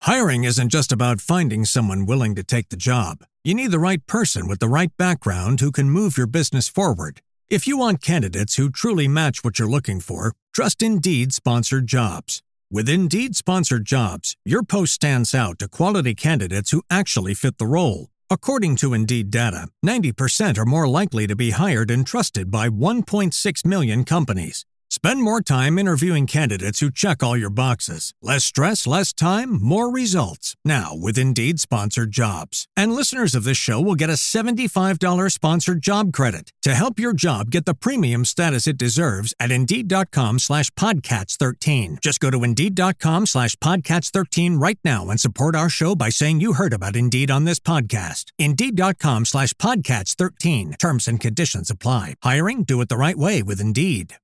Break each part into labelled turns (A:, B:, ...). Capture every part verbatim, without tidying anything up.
A: Hiring isn't just about finding someone willing to take the job. You need the right person with the right background who can move your business forward. If you want candidates who truly match what you're looking for, trust Indeed Sponsored Jobs. With Indeed Sponsored Jobs, your post stands out to quality candidates who actually fit the role. According to Indeed data, ninety percent are more likely to be hired and trusted by one point six million companies. Spend more time interviewing candidates who check all your boxes. Less stress, less time, more results. Now with Indeed Sponsored Jobs. And listeners of this show will get a seventy-five dollars sponsored job credit to help your job get the premium status it deserves at Indeed.com slash Podcats 13. Just go to Indeed.com slash Podcats 13 right now and support our show by saying you heard about Indeed on this podcast. Indeed.com slash Podcats 13. Terms and conditions apply. Hiring? Do it the right way with Indeed.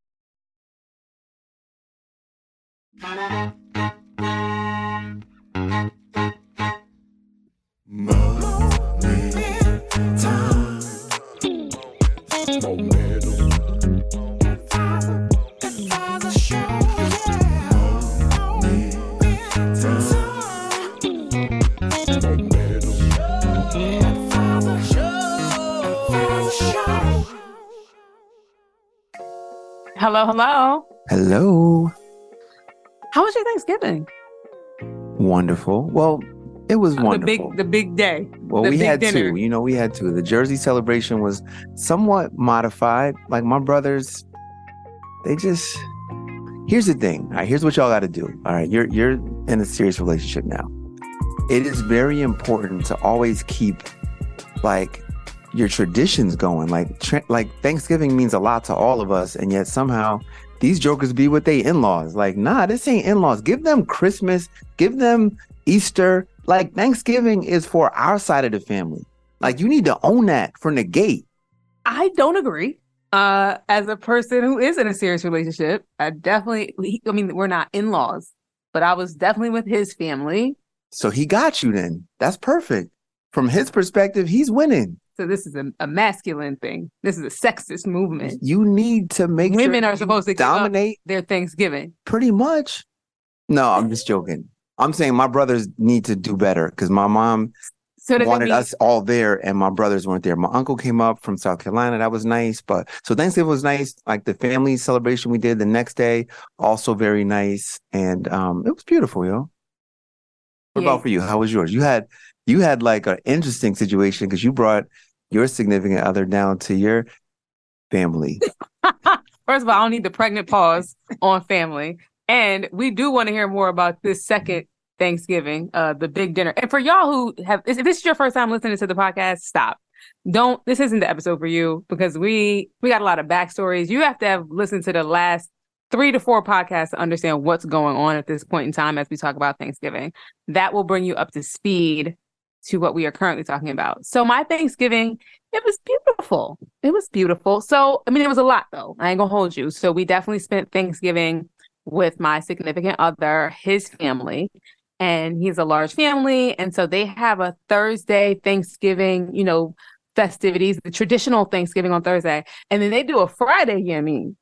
B: Hello, hello.
C: Hello.
B: How was your Thanksgiving?
C: Wonderful. Well, it was
B: the
C: wonderful.
B: Big, the big day.
C: Well,
B: the
C: we
B: big
C: had
B: dinner.
C: two. You know, we had two. The Jersey celebration was somewhat modified. Like my brothers, they just. Here's the thing. All right, here's what y'all got to do. All right, you're you're in a serious relationship now. It is very important to always keep like your traditions going. Like tra- like Thanksgiving means a lot to all of us, and yet somehow these jokers be with their in-laws. Like, nah, this ain't in-laws. Give them Christmas. Give them Easter. Like, Thanksgiving is for our side of the family. Like, you need to own that from the gate.
B: I don't agree. Uh, as a person who is in a serious relationship, I definitely, I mean, we're not in-laws, but I was definitely with his family.
C: So he got you then. That's perfect. From his perspective, he's winning.
B: So this is a, a masculine thing. This is a sexist movement.
C: You need to make
B: Women
C: sure
B: are supposed to
C: dominate
B: their Thanksgiving.
C: Pretty much. No, I'm just joking. I'm saying my brothers need to do better because my mom
B: so
C: wanted
B: mean-
C: us all there and my brothers weren't there. My uncle came up from South Carolina. That was nice. But so Thanksgiving was nice. Like the family celebration we did the next day, also very nice. And um, it was beautiful, yo. What
B: yeah.
C: about for you? How was yours? You had you had like an interesting situation because you brought your significant other down to your family.
B: First of all, I don't need the pregnant pause on family. And we do want to hear more about this second Thanksgiving, uh, the big dinner. And for y'all who have, if this is your first time listening to the podcast, stop. Don't, this isn't the episode for you because we, we got a lot of backstories. You have to have listened to the last three to four podcasts to understand what's going on at this point in time as we talk about Thanksgiving. That will bring you up to speed to what we are currently talking about. So my Thanksgiving, it was beautiful. It was beautiful. So, I mean, it was a lot though. I ain't gonna hold you. So we definitely spent Thanksgiving with my significant other, his family, and he's a large family. And so they have a Thursday Thanksgiving, you know, festivities, the traditional Thanksgiving on Thursday. And then they do a Friday Yamin.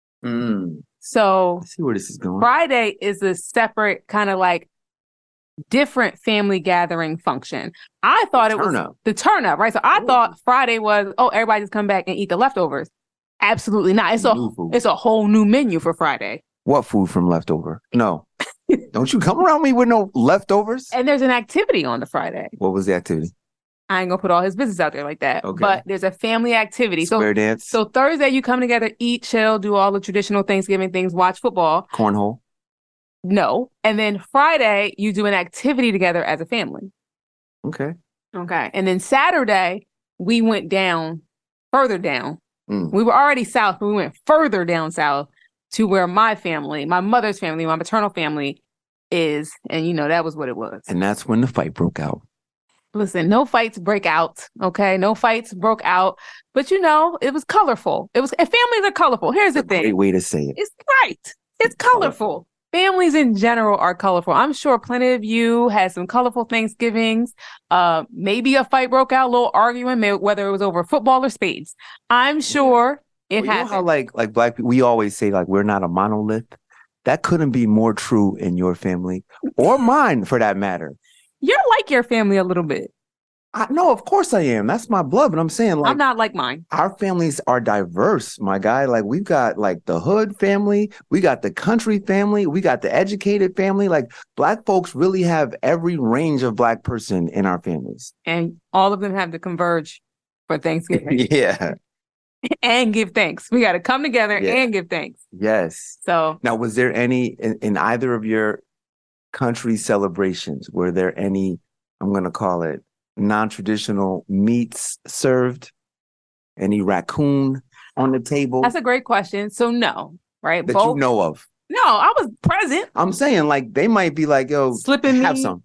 C: Mm.
B: So
C: I see where this is going.
B: Friday is a separate kind of like different family gathering function. I thought it was
C: up.
B: the turn up, right? So I
C: Ooh.
B: thought Friday was, oh, everybody just come back and eat the leftovers. Absolutely not. It's a
C: food.
B: it's a whole new menu for Friday.
C: What food from leftover? No. Don't you come around me with no leftovers.
B: And there's an activity on the Friday.
C: What was the activity?
B: I ain't gonna put all his business out there like that.
C: Okay.
B: But there's a family activity.
C: Square
B: so,
C: dance.
B: So Thursday you come together, eat, chill, do all the traditional Thanksgiving things, watch football.
C: Cornhole.
B: No. And then Friday you do an activity together as a family.
C: Okay.
B: Okay. And then Saturday we went down, further down.
C: Mm.
B: We were already south, but we went further down south to where my family, my mother's family, my maternal family is. And, you know, that was what it was.
C: And that's when the fight broke out.
B: Listen, no fights break out. Okay. No fights broke out. But, you know, it was colorful. It was, and families are colorful. Here's the thing.
C: Great way to say it.
B: It's right. It's colorful. Families in general are colorful. I'm sure plenty of you had some colorful Thanksgivings. Uh, maybe a fight broke out, a little arguing, maybe whether it was over football or spades. I'm sure it
C: well, you
B: happened.
C: know how like like black people, we always say like we're not a monolith. That couldn't be more true in your family or mine, for that matter.
B: You're like your family a little bit.
C: I, no, of course I am. That's my blood. But I'm saying, like,
B: I'm not like mine.
C: Our families are diverse, my guy. Like, we've got like the hood family, we got the country family, we got the educated family. Like, Black folks really have every range of Black person in our families,
B: and all of them have to converge for Thanksgiving.
C: Yeah,
B: and give thanks. We got to come together
C: yeah.
B: and give thanks.
C: Yes.
B: So
C: now, was there any in, in either of your country celebrations? Were there any? I'm going to call it non-traditional meats served? Any raccoon on the table?
B: That's a great question. So no, right?
C: That
B: Both,
C: you know of.
B: No, I was present.
C: I'm saying, like, they might be like, yo,
B: Slipping
C: have
B: me.
C: some.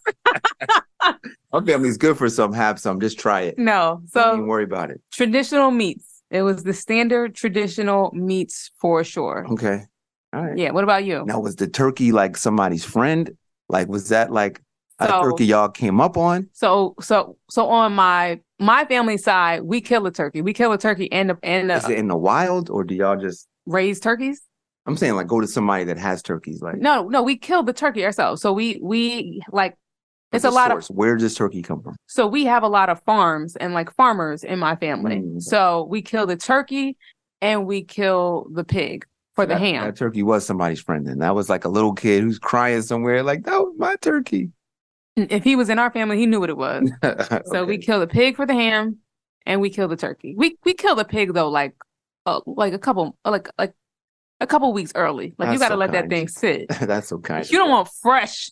C: Our family's good for some, have some. Just try it.
B: No. So
C: Don't even worry about it.
B: Traditional meats. It was the standard traditional meats for sure.
C: Okay. All right.
B: Yeah. What about you?
C: Now, was the turkey like somebody's friend? Like, was that like a
B: So-
C: turkey y'all came up on?
B: So so so on my my family side, we kill a turkey. We kill a turkey and the, and
C: Is
B: the,
C: it in the wild, or do y'all just?
B: raise turkeys.
C: I'm saying, like, go to somebody that has turkeys. Like,
B: No, no, we kill the turkey ourselves. So we we like it's
C: the
B: a lot
C: source.
B: of
C: Where does turkey come from?
B: so we have a lot of farms and like farmers in my family.
C: Mm.
B: So we kill the turkey and we kill the pig for the
C: that,
B: ham.
C: That turkey was somebody's friend, and that was like a little kid who's crying somewhere. Like, that was my turkey.
B: If he was in our family, he knew what it was. So
C: Okay.
B: we kill the pig for the ham, and we kill the turkey. We we kill the pig though, like uh, like a couple like like a couple weeks early. Like you
C: That's
B: got to
C: so
B: let that
C: kind.
B: thing sit.
C: That's so kind.
B: You don't want fresh,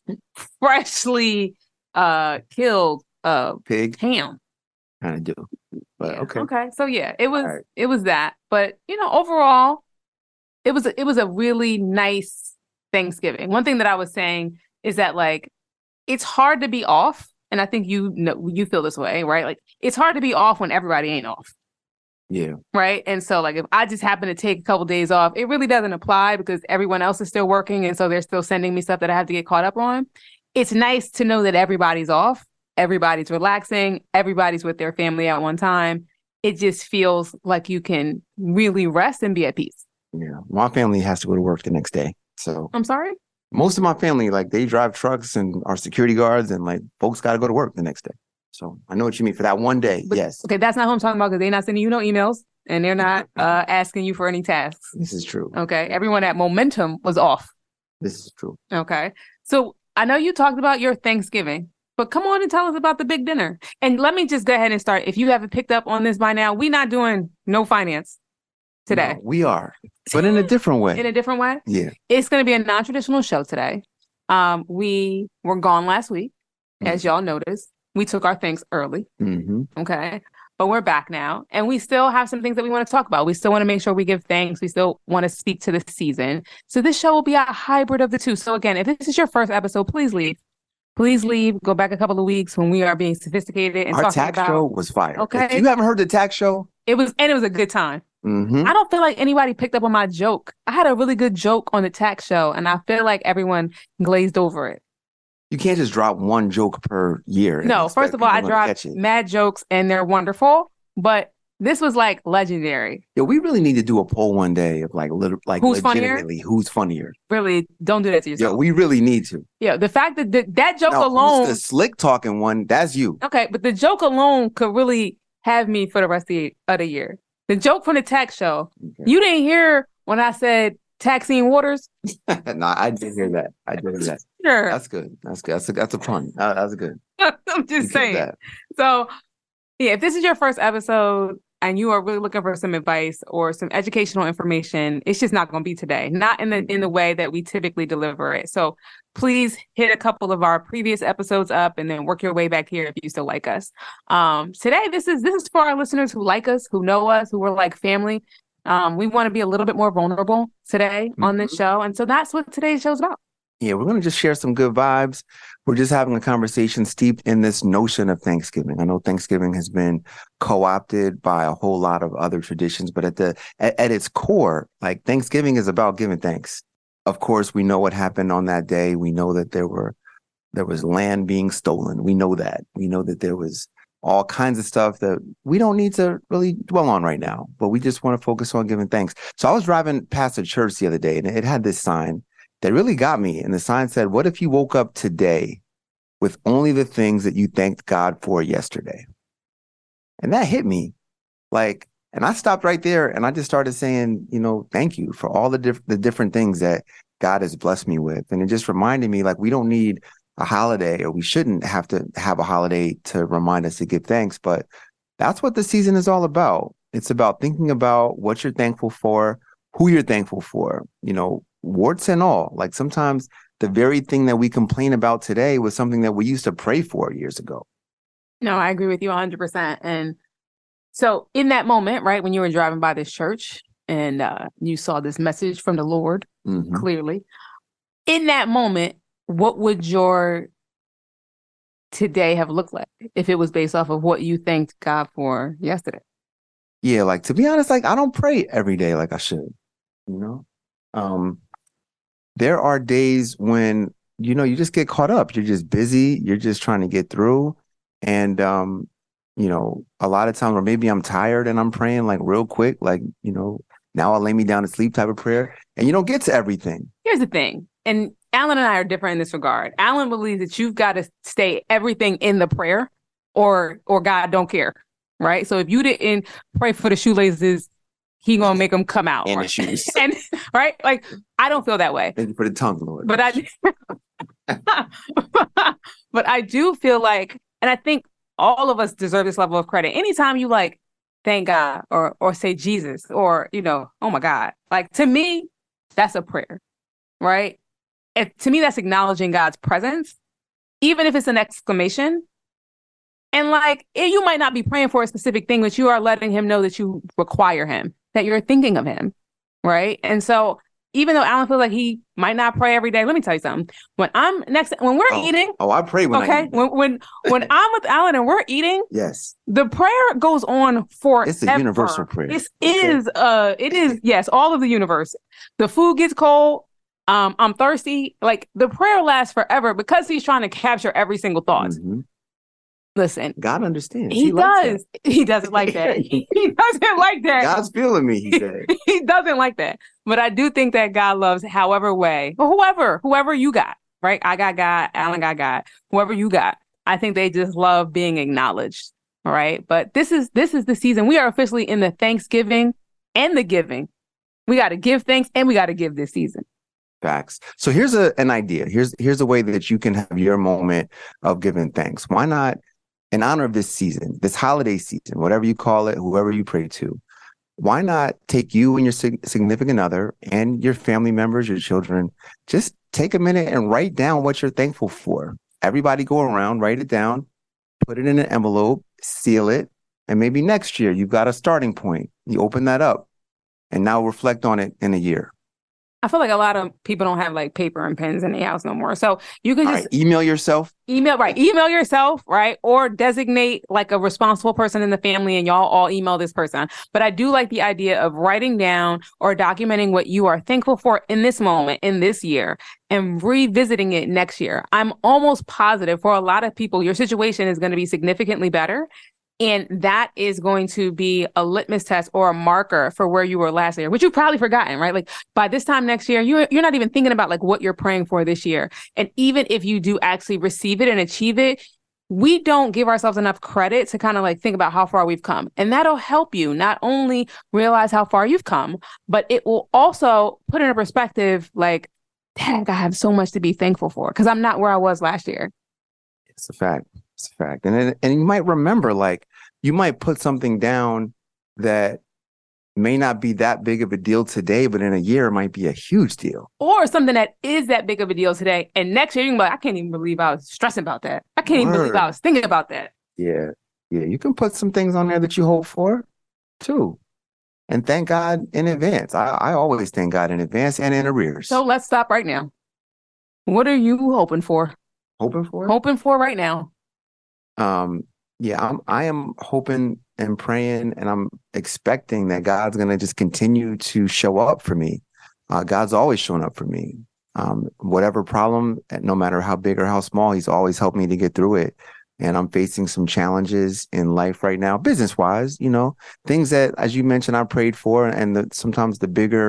B: freshly uh killed uh
C: pig.
B: ham.
C: Kind of do, but
B: Yeah.
C: okay.
B: Okay. So yeah, it was
C: All right.
B: it was that. But you know, overall, it was a, it was a really nice Thanksgiving. One thing that I was saying is that like it's hard to be off, and I think you know you feel this way, right? Like it's hard to be off when everybody ain't off.
C: Yeah.
B: Right. And so like if I just happen to take a couple days off, it really doesn't apply because everyone else is still working. And so they're still sending me stuff that I have to get caught up on. It's nice to know that everybody's off. Everybody's relaxing. Everybody's with their family at one time. It just feels like you can really rest and be at peace.
C: Yeah. My family has to go to work the next day. So
B: I'm sorry?
C: most of my family, like, they drive trucks and are security guards, and like folks got to go to work the next day. So I know what you mean for that one day.
B: But-
C: yes.
B: Okay, that's not who I'm talking about because they're not sending you no emails and they're not uh, asking you for any tasks.
C: This is true.
B: Okay. Everyone at Momentum was off.
C: This is true.
B: Okay. So I know you talked about your Thanksgiving, but come on and tell us about the big dinner. And let me just go ahead and start. If you haven't picked up on this by now, we're not doing no finance today.
C: No, we are, but in a different way.
B: In a different way.
C: Yeah.
B: It's going to be a non-traditional show today. Um, we were gone last week, as y'all noticed. We took our thanks early.
C: Mm-hmm.
B: Okay. But we're back now. And we still have some things that we want to talk about. We still want to make sure we give thanks. We still want to speak to the season. So this show will be a hybrid of the two. So again, if this is your first episode, please leave. Please leave. Go back a couple of weeks when we are being sophisticated and
C: Our
B: talking
C: tax
B: about
C: show was fire.
B: Okay.
C: If you haven't heard the tax show,
B: it was and it was a good time.
C: mm-hmm.
B: I don't feel like anybody picked up on my joke. I had a really good joke on the tax show, and I feel like everyone glazed over it.
C: you can't just drop one joke per year. and
B: No,
C: expect
B: first of all, I
C: people to catch
B: dropped
C: it.
B: mad jokes, and they're wonderful. But this was like legendary.
C: Yeah, we really need to do a poll one day of like, lit- like
B: Who's funnier?
C: legitimately who's funnier.
B: Really, don't do that to
C: Yeah,
B: yourself.
C: we really need to.
B: Yeah, the fact that th- that joke
C: Now,
B: alone.
C: who's the slick talking one? That's you.
B: Okay, but the joke alone could really have me for the rest of the, of the year. The joke from the tax show.
C: Okay.
B: You didn't hear when I said Taxine Waters?
C: No, I did hear that. I did hear that.
B: Sure.
C: That's good. That's good. That's a, that's a pun. Uh, that's good.
B: I'm
C: You
B: just
C: get
B: saying.
C: that.
B: So, yeah, if this is your first episode and you are really looking for some advice or some educational information, it's just not going to be today. Not in the in the way that we typically deliver it. So please hit a couple of our previous episodes up and then work your way back here if you still like us. Um, today, this is this is for our listeners who like us, who know us, who are like family. Um, we want to be a little bit more vulnerable today on this show, and so that's what today's show's about.
C: Yeah, we're going to just share some good vibes. We're just having a conversation steeped in this notion of Thanksgiving. I know Thanksgiving has been co-opted by a whole lot of other traditions, but at the at, at its core, like, Thanksgiving is about giving thanks. Of course, we know what happened on that day. We know that there were there was land being stolen. We know that. We know that there was all kinds of stuff that we don't need to really dwell on right now, but we just want to focus on giving thanks. So I was driving past a church the other day, and it had this sign. that really got me. And the sign said, what if you woke up today with only the things that you thanked God for yesterday? And that hit me. Like, and I stopped right there and I just started saying, you know, thank you for all the, diff- the different things that God has blessed me with. And it just reminded me, like, we don't need a holiday, or we shouldn't have to have a holiday to remind us to give thanks. But that's what the season is all about. It's about thinking about what you're thankful for, who you're thankful for, you know, warts and all. Like, sometimes the very thing that we complain about today was something that we used to pray for years ago.
B: No, I agree with you one hundred percent. And so in that moment, right, when you were driving by this church and uh, you saw this message from the Lord, mm-hmm. clearly, in that moment, what would your today have looked like if it was based off of what you thanked God for yesterday?
C: Yeah, like, to be honest, like, I don't pray every day like I should, you know? Um, there are days when, you know, you just get caught up. You're just busy. You're just trying to get through. And, um, you know, a lot of times, or maybe I'm tired and I'm praying like real quick, like, you know, now I'll lay me down to sleep type of prayer. And you don't get to everything.
B: Here's the thing. And Alan and I are different in this regard. Alan believes that you've got to stay everything in the prayer or or God don't care. Right. So if you didn't pray for the shoelaces, he gonna make them come out.
C: And
B: right?
C: the shoes.
B: and right. Like, I don't feel that way.
C: Thank you for the tongue, Lord.
B: But I but I do feel like, and I think all of us deserve this level of credit. Anytime you like thank God or or say Jesus or, you know, oh my God, like, to me, that's a prayer, right? If, to me, that's acknowledging God's presence, even if it's an exclamation. And like, you might not be praying for a specific thing, but you are letting him know that you require him, that you're thinking of him, right? And so even though Alan feels like he might not pray every day, let me tell you something. When I'm next, when we're
C: oh,
B: eating,
C: oh, I pray when
B: okay,
C: I eat.
B: when when when I'm with Alan and we're eating,
C: yes,
B: the prayer goes on forever.
C: It's a universal prayer.
B: It is, uh, it is, yes, all of the universe. The food gets cold. Um, I'm thirsty. Like, the prayer lasts forever because he's trying to capture every single thought. Mm-hmm. Listen,
C: God understands.
B: He, he does. He doesn't like that. He doesn't like that.
C: God's feeling me, he said.
B: He doesn't like that. But I do think that God loves however way, or whoever, whoever you got, right? I got God, Alan got God, whoever you got. I think they just love being acknowledged, all right? But this is this is the season. We are officially in the Thanksgiving and the giving. We got to give thanks and we got to give this season.
C: Facts. So here's a an idea. Here's here's a way that you can have your moment of giving thanks. Why not, in honor of this season, this holiday season, whatever you call it, whoever you pray to, why not take you and your sig- significant other and your family members, your children, just take a minute and write down what you're thankful for. Everybody go around, write it down, put it in an envelope, seal it, and maybe next year you've got a starting point. You open that up and now reflect on it in a year.
B: I feel like a lot of people don't have like paper and pens in the house no more. So you can just
C: right, email yourself.
B: Email, right. Email yourself, right? Or designate like a responsible person in the family and y'all all email this person. But I do like the idea of writing down or documenting what you are thankful for in this moment, in this year, and revisiting it next year. I'm almost positive for a lot of people, your situation is going to be significantly better. And that is going to be a litmus test or a marker for where you were last year, which you've probably forgotten, right? Like by this time next year, you're, you're not even thinking about like what you're praying for this year. And even if you do actually receive it and achieve it, we don't give ourselves enough credit to kind of like think about how far we've come. And that'll help you not only realize how far you've come, but it will also put in a perspective like, dang, I have so much to be thankful for because I'm not where I was last year.
C: It's a fact. It's a fact. And it, and you might remember, like, you might put something down that may not be that big of a deal today, but in a year it might be a huge deal.
B: Or something that is that big of a deal today. And next year you can be like, I can't even believe I was stressing about that. I can't Word. even believe I was thinking about that.
C: Yeah. Yeah. You can put some things on there that you hope for too. And thank God in advance. I, I always thank God in advance and in arrears.
B: So let's stop right now. What are you hoping for?
C: Hoping for?
B: Hoping for right now.
C: Um, yeah, I'm, I am hoping and praying and I'm expecting that God's going to just continue to show up for me. Uh, God's always shown up for me. Um, whatever problem, no matter how big or how small, he's always helped me to get through it. And I'm facing some challenges in life right now, business wise, you know, things that, as you mentioned, I prayed for. And the, sometimes the bigger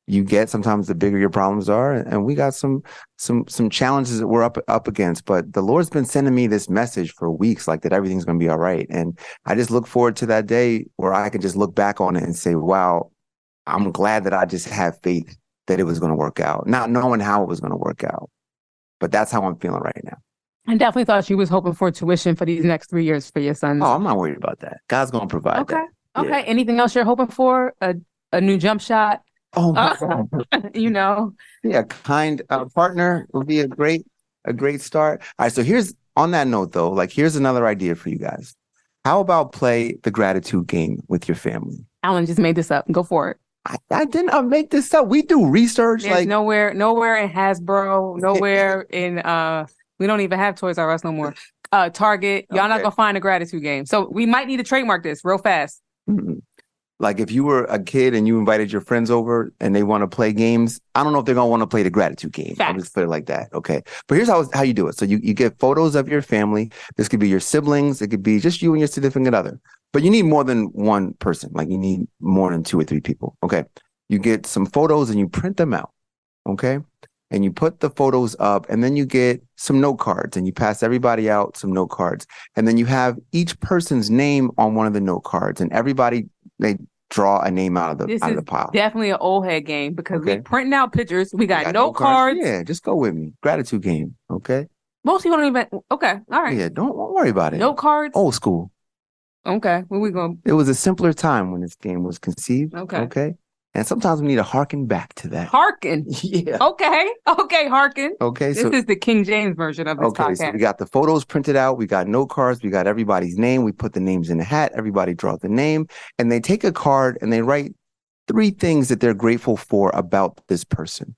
C: you get, sometimes the bigger your problems are. And we got some some some challenges that we're up up against. But the Lord's been sending me this message for weeks, like that everything's going to be all right. And I just look forward to that day where I can just look back on it and say, wow, I'm glad that I just had faith that it was going to work out, not knowing how it was going to work out. But that's how I'm feeling right now.
B: I definitely thought she was hoping for tuition for these next three years for your sons.
C: Oh, I'm not worried about that. God's going to provide
B: okay.
C: that.
B: Okay.
C: Yeah.
B: Anything else you're hoping for? A a new jump shot?
C: Oh, my
B: Uh,
C: God.
B: you know?
C: Yeah, kind uh, partner would be a great, a great start. All right, so here's, on that note though, like here's another idea for you guys. How about play the gratitude game with your family?
B: Alan just made this up. Go for it.
C: I, I didn't uh, make this up. We do research.
B: There's
C: like
B: nowhere, nowhere in Hasbro, nowhere in uh, we don't even have Toys R Us no more. Uh, Target, y'all
C: Okay.
B: not gonna find a gratitude game. So we might need to trademark this real fast.
C: mm-mm. Like if you were a kid and you invited your friends over and they want to play games, I don't know if they're gonna want to play the gratitude game. I'll
B: Facts.
C: just put it like that. Okay. But here's how how you do it. So you, you get photos of your family. This could be your siblings. It could be just you and your significant other. But you need more than one person. Like you need more than two or three people. Okay. You get some photos and you print them out. Okay. And you put the photos up, and then you get some note cards and you pass everybody out some note cards. And then you have each person's name on one of the note cards, and everybody, they draw a name out of the
B: This
C: out
B: is
C: of the pile.
B: definitely an old head game because
C: Okay.
B: we printing out pictures. We got,
C: You got
B: note cards.
C: Yeah, just go with me. Gratitude game. Okay.
B: Most people don't even. Okay, all right.
C: Yeah, don't, don't worry about it.
B: Note cards.
C: Old school.
B: Okay, where we going?
C: It was a simpler time when this game was conceived.
B: Okay.
C: Okay. And sometimes we need to harken back to that.
B: Harken.
C: Yeah.
B: Okay, okay, harken.
C: Okay.
B: This
C: So
B: is the King James version of this
C: okay,
B: podcast.
C: so we got the photos printed out. We got note cards. We got everybody's name. We put the names in the hat. Everybody draws the name, and they take a card and they write three things that they're grateful for about this person.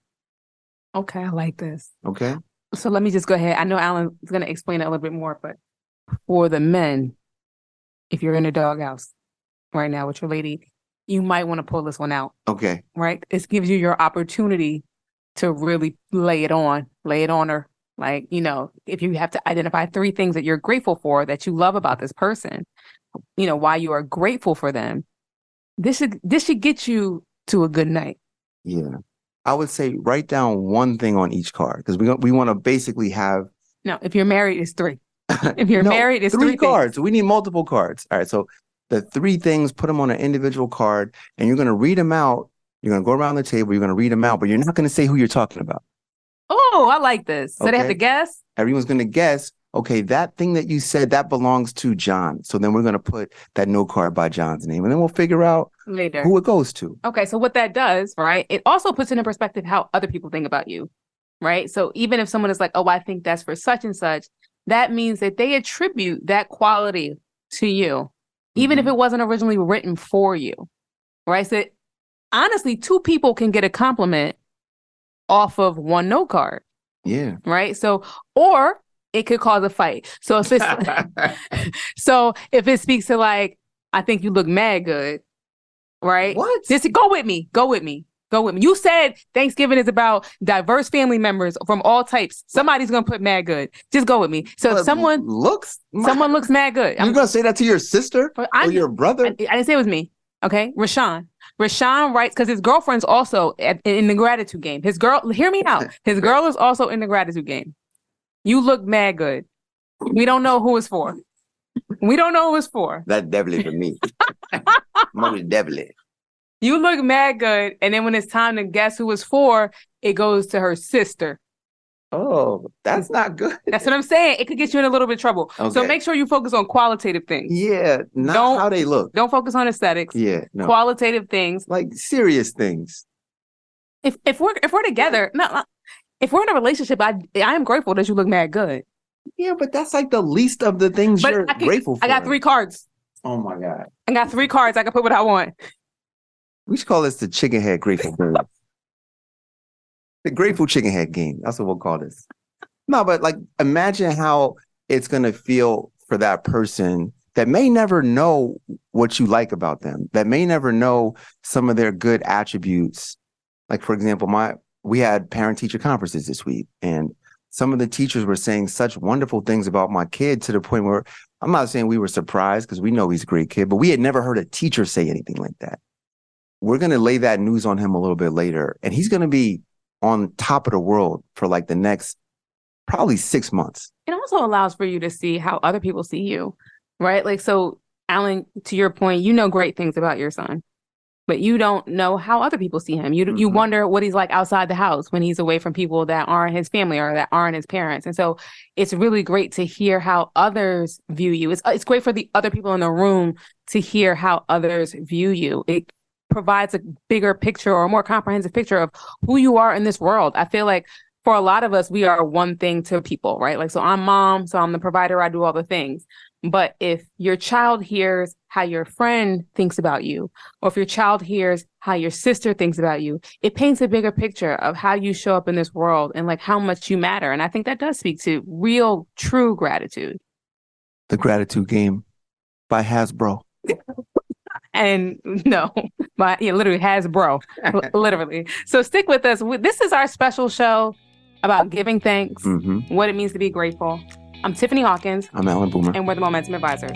B: Okay, I like this.
C: Okay.
B: So let me just go ahead. I know Alan is going to explain it a little bit more, but for the men, if you're in a doghouse right now with your lady, you might want to pull this one out,
C: Okay.
B: right? This gives you your opportunity to really lay it on, lay it on her. Like, you know, if you have to identify three things that you're grateful for, that you love about this person, you know, why you are grateful for them, this should, this should get you to a good night.
C: Yeah. I would say write down one thing on each card because we we want to basically have
B: No, if you're married, it's three. If you're
C: No,
B: married, it's
C: three
B: three
C: cards.
B: things.
C: We need multiple cards. All right. So the three things, put them on an individual card, and you're going to read them out. You're going to go around the table. You're going to read them out, but you're not going to say who you're talking about.
B: Oh, I like this. So they have
C: Okay.
B: to guess?
C: Everyone's going to guess, okay, that thing that you said, that belongs to John. So then we're going to put that note card by John's name, and then we'll figure out
B: Later.
C: who it goes to.
B: Okay, so what that does, right? It also puts into perspective how other people think about you, right? So even if someone is like, oh, I think that's for such and such, that means that they attribute that quality to you, even
C: Mhm.
B: if it wasn't originally written for you, right? So honestly, two people can get a compliment off of one note card,
C: Yeah.
B: right? So, or it could cause a fight. So if it's, so if it speaks to like, I think you look mad good, right?
C: What?
B: Just go with me. Go with me. Go with me. You said Thanksgiving is about diverse family members from all types. Somebody's gonna put mad good. Just go with me. So
C: Well,
B: if someone
C: looks,
B: someone looks mad good,
C: you're
B: I'm,
C: going to say that to your sister
B: But
C: or
B: I'm-
C: your brother?
B: I, I didn't say it was me. Okay, Rashawn. Rashawn writes because his girlfriend's also at, in the gratitude game. His girl, hear me out. His girl is also in the gratitude game. You look mad good. We don't know who it's for. We don't know who it's for.
C: That's definitely for me. Most definitely.
B: You look mad good, and then when it's time to guess who it's for, it goes to her sister.
C: Oh, that's not good.
B: That's what I'm saying. It could get you in a little bit of trouble. So
C: Okay.
B: make sure you focus on qualitative things.
C: Yeah, not
B: Don't-
C: how they look.
B: Don't focus on aesthetics.
C: Yeah, no.
B: Qualitative things.
C: Like serious things.
B: If if we're if we're together, no, no, if we're in a relationship, I I am grateful that you look mad good.
C: Yeah, but that's like the least of the things
B: But
C: you're
B: I can-
C: grateful for.
B: I got three cards.
C: Oh my God.
B: I got three cards. I can put what I want.
C: We should call this the chicken head grateful bird. The grateful chicken head game. That's what we'll call this. No, but like imagine how it's gonna feel for that person that may never know what you like about them, that may never know some of their good attributes. Like for example, my we had parent teacher conferences this week, and some of the teachers were saying such wonderful things about my kid to the point where I'm not saying we were surprised because we know he's a great kid, but we had never heard a teacher say anything like that. we're going to lay that news on him a little bit later. And he's going to be on top of the world for like the next probably six months.
B: It also allows for you to see how other people see you, right? Like, so Alan, to your point, you know great things about your son, but you don't know how other people see him. You mm-hmm. you wonder what he's like outside the house when he's away from people that aren't his family or that aren't his parents. And so it's really great to hear how others view you. It's it's great for the other people in the room to hear how others view you. It provides a bigger picture or a more comprehensive picture of who you are in this world. I feel like for a lot of us, we are one thing to people, right? Like, so I'm mom, so I'm the provider, I do all the things. But if your child hears how your friend thinks about you, or if your child hears how your sister thinks about you, it paints a bigger picture of how you show up in this world and like how much you matter. And I think that does speak to real, true gratitude.
C: The Gratitude Game by Hasbro.
B: And no, my yeah, literally Hasbro, literally. So stick with us. This is our special show about giving thanks, mm-hmm. what it means to be grateful. I'm Tiffany Hawkins.
C: I'm Alan Boomer.
B: And we're the Momentum Advisors.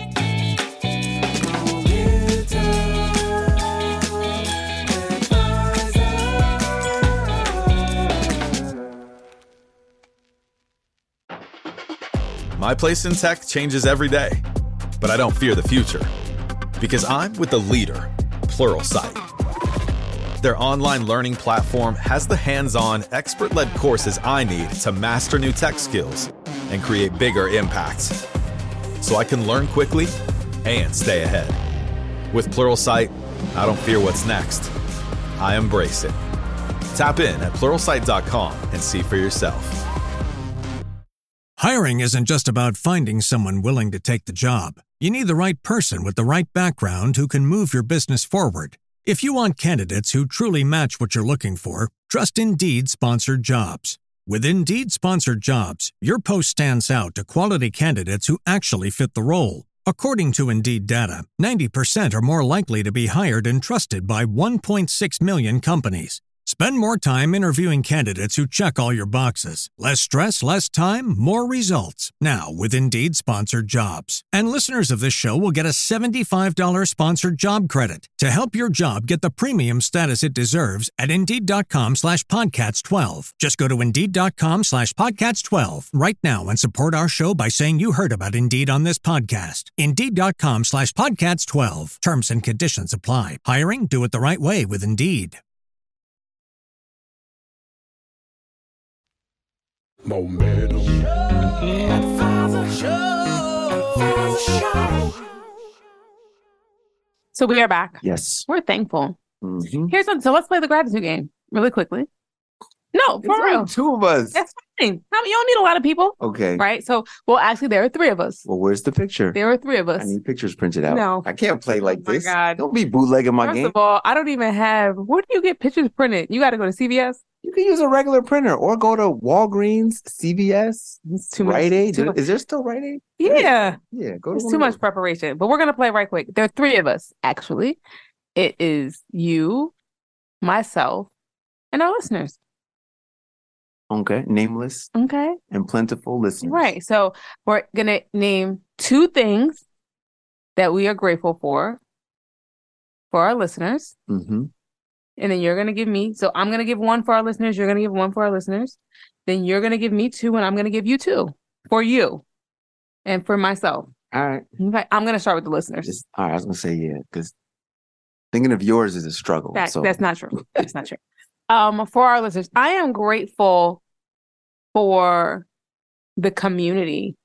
D: My place in tech changes every day, but I don't fear the future because I'm with the leader, Pluralsight. Their online learning platform has the hands-on, expert-led courses I need to master new tech skills and create bigger impacts, so I can learn quickly and stay ahead. With Pluralsight, I don't fear what's next. I embrace it. Tap in at pluralsight dot com and see for yourself.
A: Hiring isn't just about finding someone willing to take the job. You need the right person with the right background who can move your business forward. If you want candidates who truly match what you're looking for, trust Indeed Sponsored Jobs. With Indeed Sponsored Jobs, your post stands out to quality candidates who actually fit the role. According to Indeed data, ninety percent are more likely to be hired and trusted by one point six million companies. Spend more time interviewing candidates who check all your boxes. Less stress, less time, more results. Now with Indeed Sponsored Jobs. And listeners of this show will get a seventy-five dollars sponsored job credit to help your job get the premium status it deserves at Indeed.com slash podcasts 12. Just go to Indeed.com slash podcasts 12 right now and support our show by saying you heard about Indeed on this podcast. Indeed.com slash podcasts 12. Terms and conditions apply. Hiring? Do it the right way with Indeed.
E: Momentum.
B: So we are back.
C: Yes.
B: We're thankful.
C: Mm-hmm.
B: Here's one. So let's play the gratitude game really quickly. No, for
C: It's
B: real.
C: only two of us.
B: That's fine. I mean, you don't need a lot of people.
C: Okay.
B: Right? So, well, actually, there are three of us.
C: Well, where's the picture?
B: There are three of us.
C: I need pictures printed out.
B: No.
C: I can't play like
B: Oh my
C: this.
B: God.
C: Don't be bootlegging my
B: First
C: game.
B: of all, I don't even have. Where do you get pictures printed? You got to go to C V S.
C: You can use a regular printer or go to Walgreens, C V S,
B: It's too much.
C: Rite Aid.
B: too much.
C: Is there still Rite Aid?
B: Yeah.
C: Yeah, go to
B: It's
C: one
B: too
C: of
B: much
C: those.
B: preparation. But we're going to play right quick. There are three of us, actually. It is you, myself, and our listeners.
C: Okay, nameless
B: Okay.
C: and plentiful listeners.
B: Right. So we're going to name two things that we are grateful for, for our listeners.
C: Mm-hmm.
B: And then you're going to give me, so I'm going to give one for our listeners. You're going to give one for our listeners. Then you're going to give me two, and I'm going to give you two for you and for myself.
C: All right.
B: Okay, I'm going to start with the listeners.
C: Just, all right, I was gonna say yeah, because thinking of yours is a struggle.
B: That,
C: so
B: That's not true. That's not true. Um, for our listeners, I am grateful for the community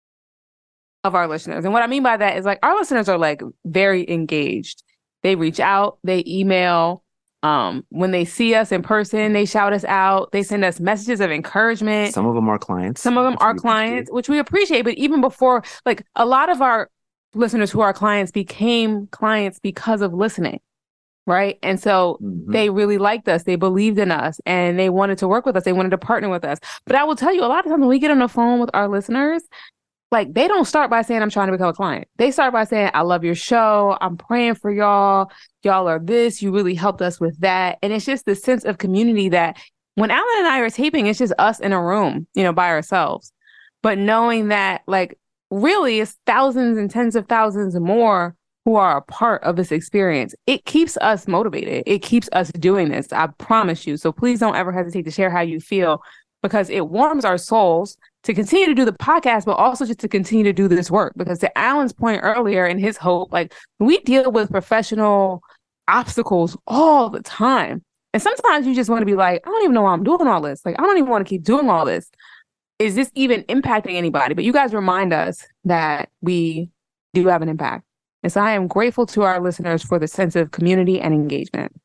B: of our listeners. And what I mean by that is like our listeners are like very engaged. They reach out, they email. Um, when they see us in person, they shout us out. They send us messages of encouragement.
C: some of them are clients.
B: Some of them
C: which
B: are
C: we
B: clients,
C: appreciate.
B: which we appreciate. But even before, like a lot of our listeners who are clients became clients because of listening. Right. And so
C: Mhm.
B: they really liked us. They believed in us and they wanted to work with us. They wanted to partner with us. But I will tell you, a lot of times when we get on the phone with our listeners, like they don't start by saying, I'm trying to become a client. They start by saying, I love your show. I'm praying for y'all. Y'all are this. You really helped us with that. And it's just the sense of community that when Alan and I are taping, it's just us in a room, you know, by ourselves. But knowing that like really it's thousands and tens of thousands more who are a part of this experience, it keeps us motivated. It keeps us doing this. I promise you. So please don't ever hesitate to share how you feel, because it warms our souls to continue to do the podcast, but also just to continue to do this work. Because to Alan's point earlier and his hope, like, we deal with professional obstacles all the time. And sometimes you just want to be like, I don't even know why I'm doing all this. Like, I don't even want to keep doing all this. Is this even impacting anybody? But you guys remind us that we do have an impact. And so I am grateful to our listeners for the sense of community and engagement.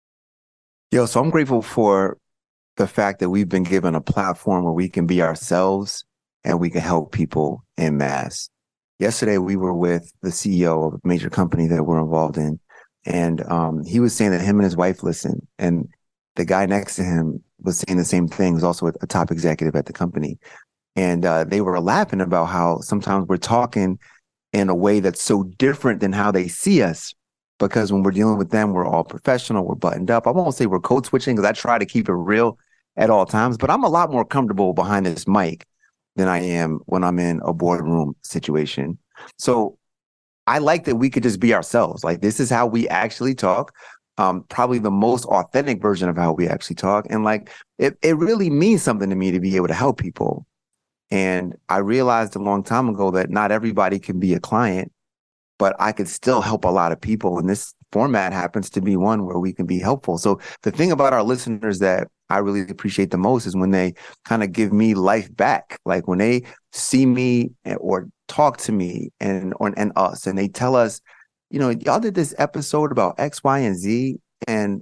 C: Yo, so I'm grateful for the fact that we've been given a platform where we can be ourselves and we can help people en masse. Yesterday, we were with the C E O of a major company that we're involved in. And um, he was saying that him and his wife listen. And the guy next to him was saying the same thing, was also a top executive at the company. And uh, they were laughing about how sometimes we're talking in a way that's so different than how they see us, because when we're dealing with them, we're all professional, we're buttoned up. I won't say we're code switching, because I try to keep it real at all times, but I'm a lot more comfortable behind this mic than I am when I'm in a boardroom situation. So I like that we could just be ourselves. Like, this is how we actually talk. Um, probably the most authentic version of how we actually talk. And like, it, it really means something to me to be able to help people. And I realized a long time ago that not everybody can be a client, but I could still help a lot of people. And this format happens to be one where we can be helpful. So the thing about our listeners that I really appreciate the most is when they kind of give me life back. Like when they see me or talk to me and or and us, and they tell us, you know, y'all did this episode about X, Y, and Z, and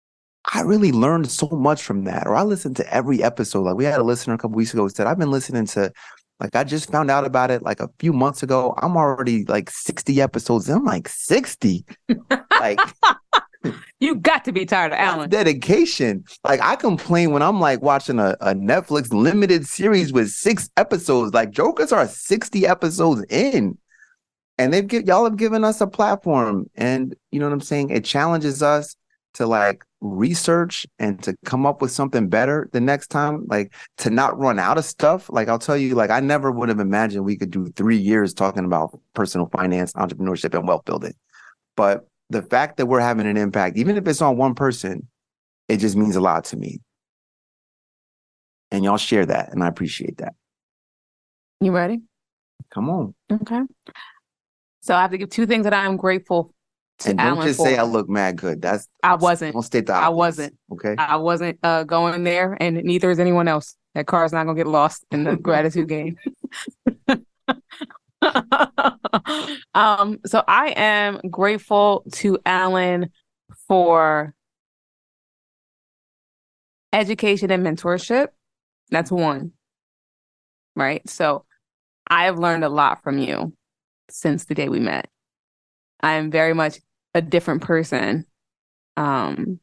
C: I really learned so much from that. Or I listened to every episode. Like, we had a listener a couple weeks ago who said, I've been listening to, like, I just found out about it like a few months ago. I'm already like sixty episodes. I'm like, sixty? Like,
B: you got to be tired of Alan.
C: Dedication. Like, I complain when I'm like watching a, a Netflix limited series with six episodes. Like, Jokers are sixty episodes in. And they've give, y'all have given us a platform. And you know what I'm saying? It challenges us to like research and to come up with something better the next time, like to not run out of stuff. Like, I'll tell you, like, I never would have imagined we could do three years talking about personal finance, entrepreneurship, and wealth building. But the fact that we're having an impact, even if it's on one person, it just means a lot to me. And y'all share that, and I appreciate that.
B: You ready?
C: Come on.
B: Okay. So I have to give two things that I'm grateful to
C: And don't
B: Alan
C: just
B: for.
C: say I look mad good. That's
B: I wasn't.
C: Don't state that.
B: I wasn't.
C: Okay.
B: I wasn't uh, going there, and neither is anyone else. That car's not gonna get lost in the gratitude game. um. So I am grateful to Alan for education and mentorship. That's one. Right. So I have learned a lot from you since the day we met. I am very much a different person um,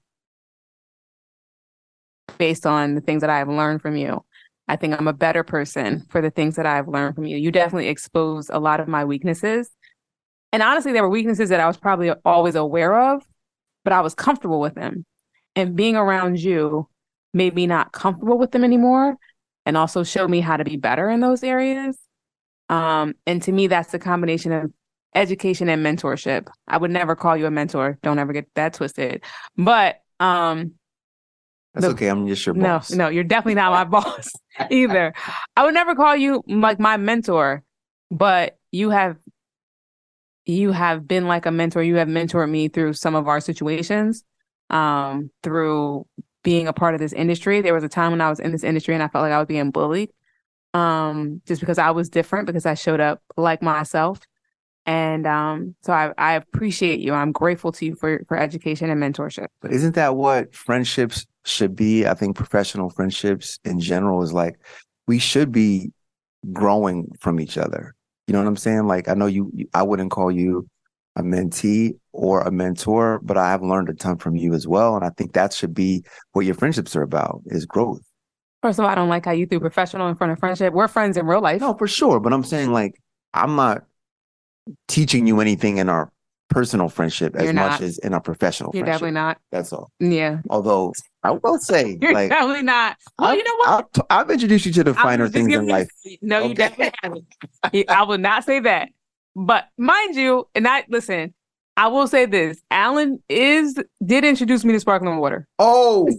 B: based on the things that I have learned from you. I think I'm a better person for the things that I've learned from you. You definitely exposed a lot of my weaknesses. And honestly, there were weaknesses that I was probably always aware of, but I was comfortable with them. And being around you made me not comfortable with them anymore, and also showed me how to be better in those areas. Um, and to me, that's the combination of education and mentorship. I would never call you a mentor. Don't ever get that twisted. But um,
C: that's
B: the,
C: okay. I'm just your boss.
B: No, no, you're definitely not my boss either. I would never call you like my mentor, but you have you have been like a mentor. You have mentored me through some of our situations, um, through being a part of this industry. There was a time when I was in this industry and I felt like I was being bullied. Um, just because I was different, because I showed up like myself. And um, so I, I appreciate you. I'm grateful to you for, for education and mentorship.
C: But isn't that what friendships should be? I think professional friendships in general is like, we should be growing from each other. You know what I'm saying? Like, I know you, you I wouldn't call you a mentee or a mentor, but I have learned a ton from you as well. And I think that should be what your friendships are about, is growth.
B: First of all, I don't like how you threw professional in front of friendship. We're friends in real life.
C: No, for sure. But I'm saying, like, I'm not teaching you anything in our personal friendship as much as in our professional
B: You're
C: friendship.
B: You're definitely not.
C: That's all.
B: Yeah.
C: Although I will say,
B: You're
C: like,
B: definitely not. Well,
C: I've,
B: you know what?
C: I've, t- I've introduced you to the finer things in life.
B: No, you definitely haven't. I will not say that. But mind you, and I listen, I will say this. Alan is did introduce me to sparkling water.
C: Oh,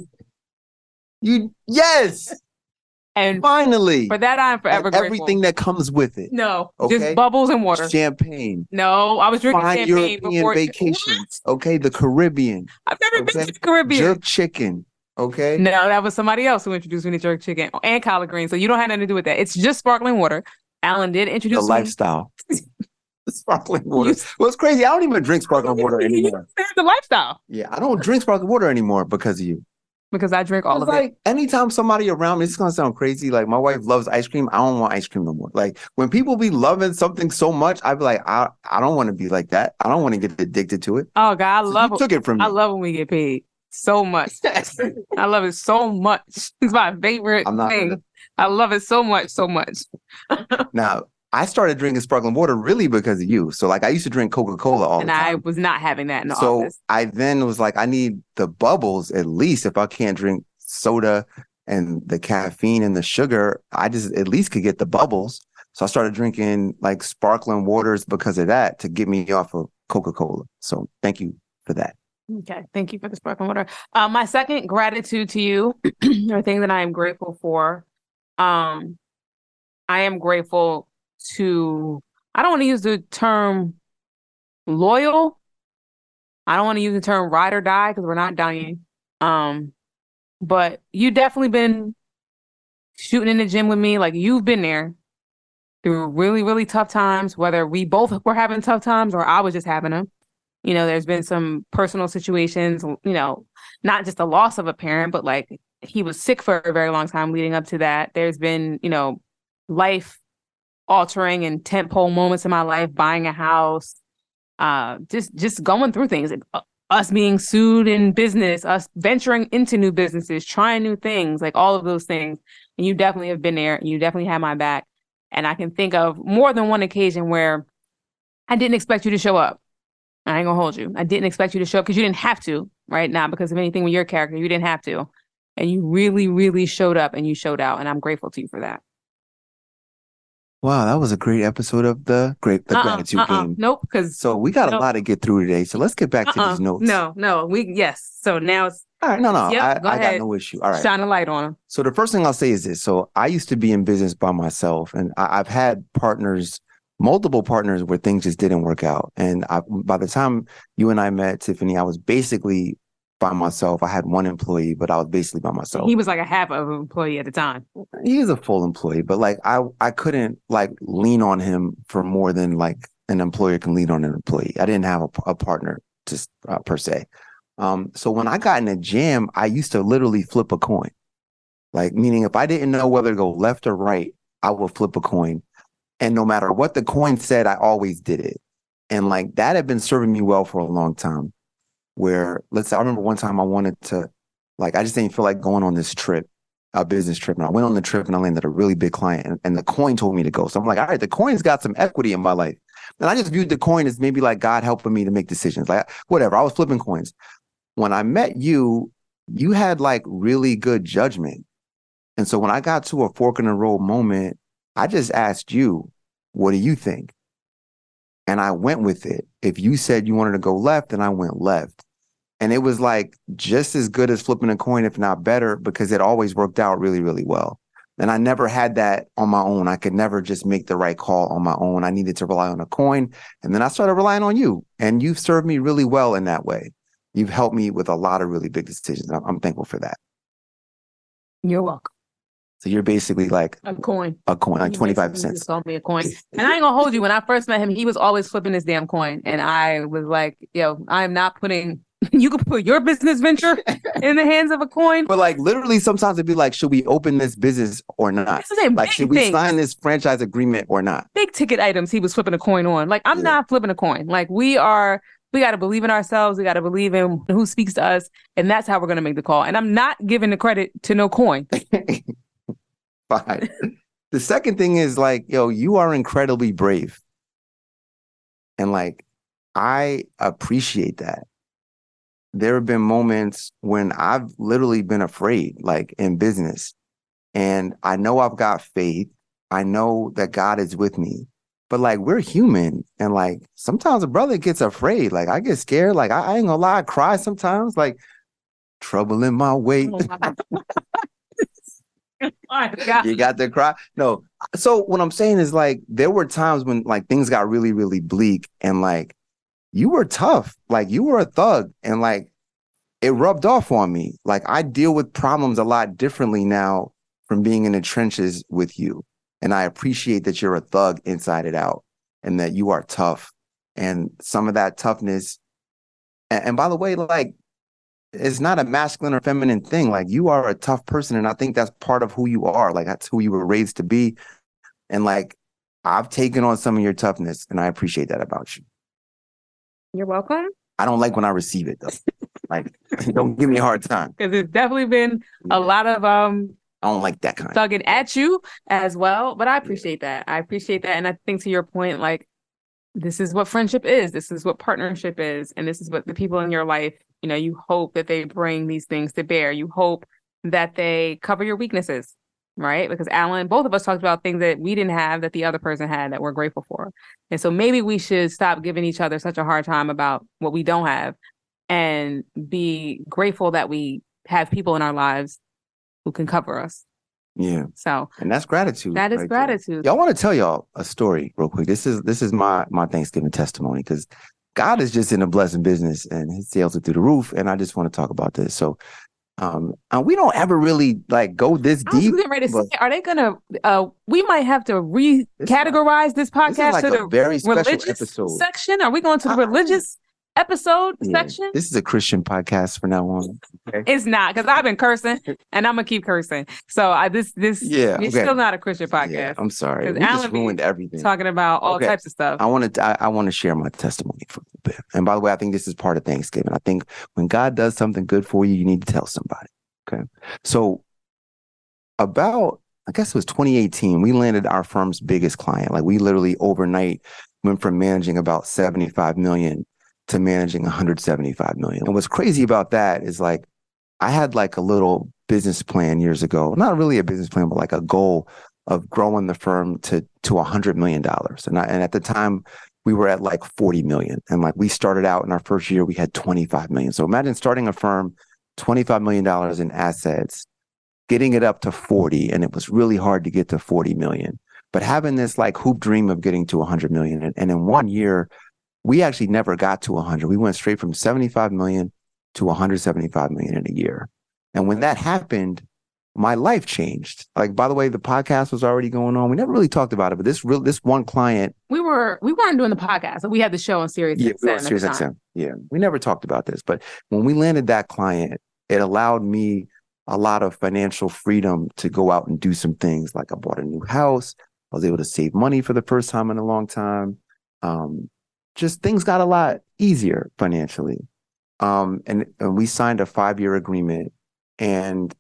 C: you yes.
B: And
C: finally,
B: for that, I'm forever
C: and
B: grateful.
C: everything that comes with it.
B: No,
C: okay?
B: Just bubbles and water.
C: Champagne.
B: No, I was drinking
C: Fine
B: champagne
C: European
B: before.
C: vacations. Okay, the Caribbean.
B: I've never
C: okay?
B: been to the Caribbean.
C: Jerk chicken. Okay.
B: No, that was somebody else who introduced me to jerk chicken and collard greens. So you don't have nothing to do with that. It's just sparkling water. Alan did introduce
C: the
B: me.
C: lifestyle. Sparkling water. You, well, it's crazy. I don't even drink sparkling water anymore.
B: The lifestyle.
C: Yeah, I don't drink sparkling water anymore because of you.
B: Because I drink all of
C: like,
B: it.
C: Anytime somebody around me, it's gonna sound crazy. Like my wife loves ice cream. I don't want ice cream no more. Like when people be loving something so much, I be like, I, I don't want to be like that. I don't want to get addicted to it.
B: Oh God, I so love
C: you it. Took it from me.
B: I love when we get paid so much. I love it so much. It's my favorite I'm not thing. Gonna... I love it so much, so much.
C: Now. I started drinking sparkling water really because of you. So like I used to drink Coca-Cola all
B: and
C: the time.
B: And I was not having that in the
C: so
B: office.
C: I then was like, I need the bubbles at least if I can't drink soda and the caffeine and the sugar. I just at least could get the bubbles. So I started drinking like sparkling waters because of that to get me off of Coca-Cola. So thank you for that.
B: Okay. Thank you for the sparkling water. Uh, my second gratitude to you, or thing that I am grateful for, um, I am grateful to, I don't want to use the term loyal. I don't want to use the term ride or die because we're not dying. Um, but you definitely been shooting in the gym with me. Like you've been there through really, really tough times, whether we both were having tough times or I was just having them. You know, there's been some personal situations, you know, not just the loss of a parent, but like he was sick for a very long time leading up to that. There's been, you know, life altering and tentpole moments in my life, buying a house, uh, just just going through things, like, uh, us being sued in business, us venturing into new businesses, trying new things, like all of those things. And you definitely have been there, and you definitely had my back. And I can think of more than one occasion where I didn't expect you to show up. I ain't gonna hold you. I didn't expect you to show up because you didn't have to, right? Now, because of anything with your character, you didn't have to. And you really, really showed up and you showed out. And I'm grateful to you for that.
C: Wow, that was a great episode of the great the uh-uh, gratitude uh-uh. game.
B: Nope, because
C: so we got
B: nope.
C: a lot to get through today. So let's get back uh-uh. to these notes.
B: No, no, we yes. So now it's
C: all right. No, no,
B: yep,
C: I,
B: go
C: I got no issue. All right,
B: shine a light on them.
C: So the first thing I'll say is this: so I used to be in business by myself, and I, I've had partners, multiple partners, where things just didn't work out. And I, by the time you and I met, Tiffany, I was basically by myself. I had one employee, but I was basically by myself.
B: He was like a half of an employee at the time.
C: He was a full employee, but like I, I couldn't like lean on him for more than like an employer can lean on an employee. I didn't have a, a partner just uh, per se. Um, so when I got in a jam, I used to literally flip a coin. Like meaning if I didn't know whether to go left or right, I would flip a coin. And no matter what the coin said, I always did it. And like that had been serving me well for a long time. Where let's say I remember one time I wanted to, like, I just didn't feel like going on this trip, a business trip. And I went on the trip and I landed a really big client and, and the coin told me to go. So I'm like, all right, the coin's got some equity in my life. And I just viewed the coin as maybe like God helping me to make decisions. Like whatever, I was flipping coins. When I met you, you had like really good judgment. And so when I got to a fork in the road moment, I just asked you, what do you think? And I went with it. If you said you wanted to go left, then I went left. And it was like just as good as flipping a coin, if not better, because it always worked out really, really well. And I never had that on my own. I could never just make the right call on my own. I needed to rely on a coin. And then I started relying on you. And you've served me really well in that way. You've helped me with a lot of really big decisions. I'm, I'm thankful for that.
B: You're welcome.
C: So you're basically like
B: a coin,
C: a coin, like twenty-five cents.
B: Called me a coin. And I ain't gonna hold you. When I first met him, he was always flipping his damn coin. And I was like, yo, I'm not putting, you could put your business venture in the hands of a coin.
C: But like literally sometimes it'd be like, should we open this business or not? Like, should we things. sign this franchise agreement or not?
B: Big ticket items he was flipping a coin on. Like, I'm yeah. not flipping a coin. Like we are, we got to believe in ourselves. We got to believe in who speaks to us. And that's how we're going to make the call. And I'm not giving the credit to no coin.
C: Fine. The second thing is like, yo, you are incredibly brave. And like, I appreciate that. There have been moments when I've literally been afraid, like in business. And I know I've got faith. I know that God is with me. but like we're human, and like sometimes a brother gets afraid. Like I get scared. Like I, I ain't gonna lie, I cry sometimes. Like trouble in my way.
B: Oh my God.
C: You got to cry. No. So what I'm saying is like there were times when like things got really, really bleak, and like you were tough. Like you were a thug, and like it rubbed off on me. Like I deal with problems a lot differently now from being in the trenches with you. And I appreciate that you're a thug inside and out, and that you are tough. And some of that toughness, and, and by the way, like, it's not a masculine or feminine thing. Like, you are a tough person, and I think that's part of who you are. Like, that's who you were raised to be. And like, I've taken on some of your toughness, and I appreciate that about you.
B: You're welcome.
C: I don't like when I receive it though. Like, don't give me a hard time.
B: Because it's definitely been a lot of um
C: I don't like that kind.
B: thugging at you as well. But I appreciate that. I appreciate that. And I think to your point, like, this is what friendship is. This is what partnership is. And this is what the people in your life, you know, you hope that they bring these things to bear. You hope that they cover your weaknesses, right? Because Alan, both of us talked about things that we didn't have that the other person had that we're grateful for. And so maybe we should stop giving each other such a hard time about what we don't have and be grateful that we have people in our lives who can cover us.
C: Yeah.
B: So,
C: and that's gratitude.
B: That is
C: right
B: gratitude.
C: There. Y'all want to tell y'all a story real quick. This is this is my my Thanksgiving testimony, because God is just in a blessing business and his sales are through the roof. And I just want to talk about this. So um and we don't ever really like go this
B: I was
C: deep.
B: getting ready to say, are they gonna uh we might have to re-categorize this podcast
C: this is like
B: to
C: a
B: the
C: very special
B: religious
C: episode.
B: section? Are we going to the
C: I-
B: religious episode
C: Yeah,
B: section?
C: this is a Christian podcast from now on. Okay.
B: It's not, because I've been cursing and I'm gonna keep cursing. So I this this
C: Yeah,
B: it's
C: okay.
B: still not a Christian podcast.
C: Yeah, I'm sorry.
B: 'Cause
C: We just
B: Alan be
C: ruined everything.
B: Talking about all
C: Okay.
B: types of stuff.
C: I want to I, I want to share my testimony for a little bit. And by the way, I think this is part of Thanksgiving. I think when God does something good for you, you need to tell somebody. Okay. So about, I guess it was twenty eighteen, we landed our firm's biggest client. Like, we literally overnight went from managing about seventy-five million to managing one hundred seventy-five million. And what's crazy about that is, like, I had like a little business plan years ago, not really a business plan, but like a goal of growing the firm to to one hundred million dollars. And I, and at the time we were at like forty million. And like, we started out in our first year, we had twenty-five million. So imagine starting a firm, twenty-five million dollars in assets, getting it up to forty. And it was really hard to get to forty million, but having this like hoop dream of getting to one hundred million. And, and in one year, we actually never got to one hundred. We went straight from seventy-five million to one hundred seventy-five million in a year. And when that happened, my life changed. Like, by the way, the podcast was already going on. We never really talked about it, but this real this one client.
B: We were we weren't doing the podcast, so we had the show on Sirius
C: Yeah,
B: X M.
C: we were on
B: at the
C: Sirius
B: time.
C: X M. Yeah, we never talked about this, but when we landed that client, it allowed me a lot of financial freedom to go out and do some things. Like, I bought a new house. I was able to save money for the first time in a long time. Um, just things got a lot easier financially. Um, and, and we signed a five-year agreement, and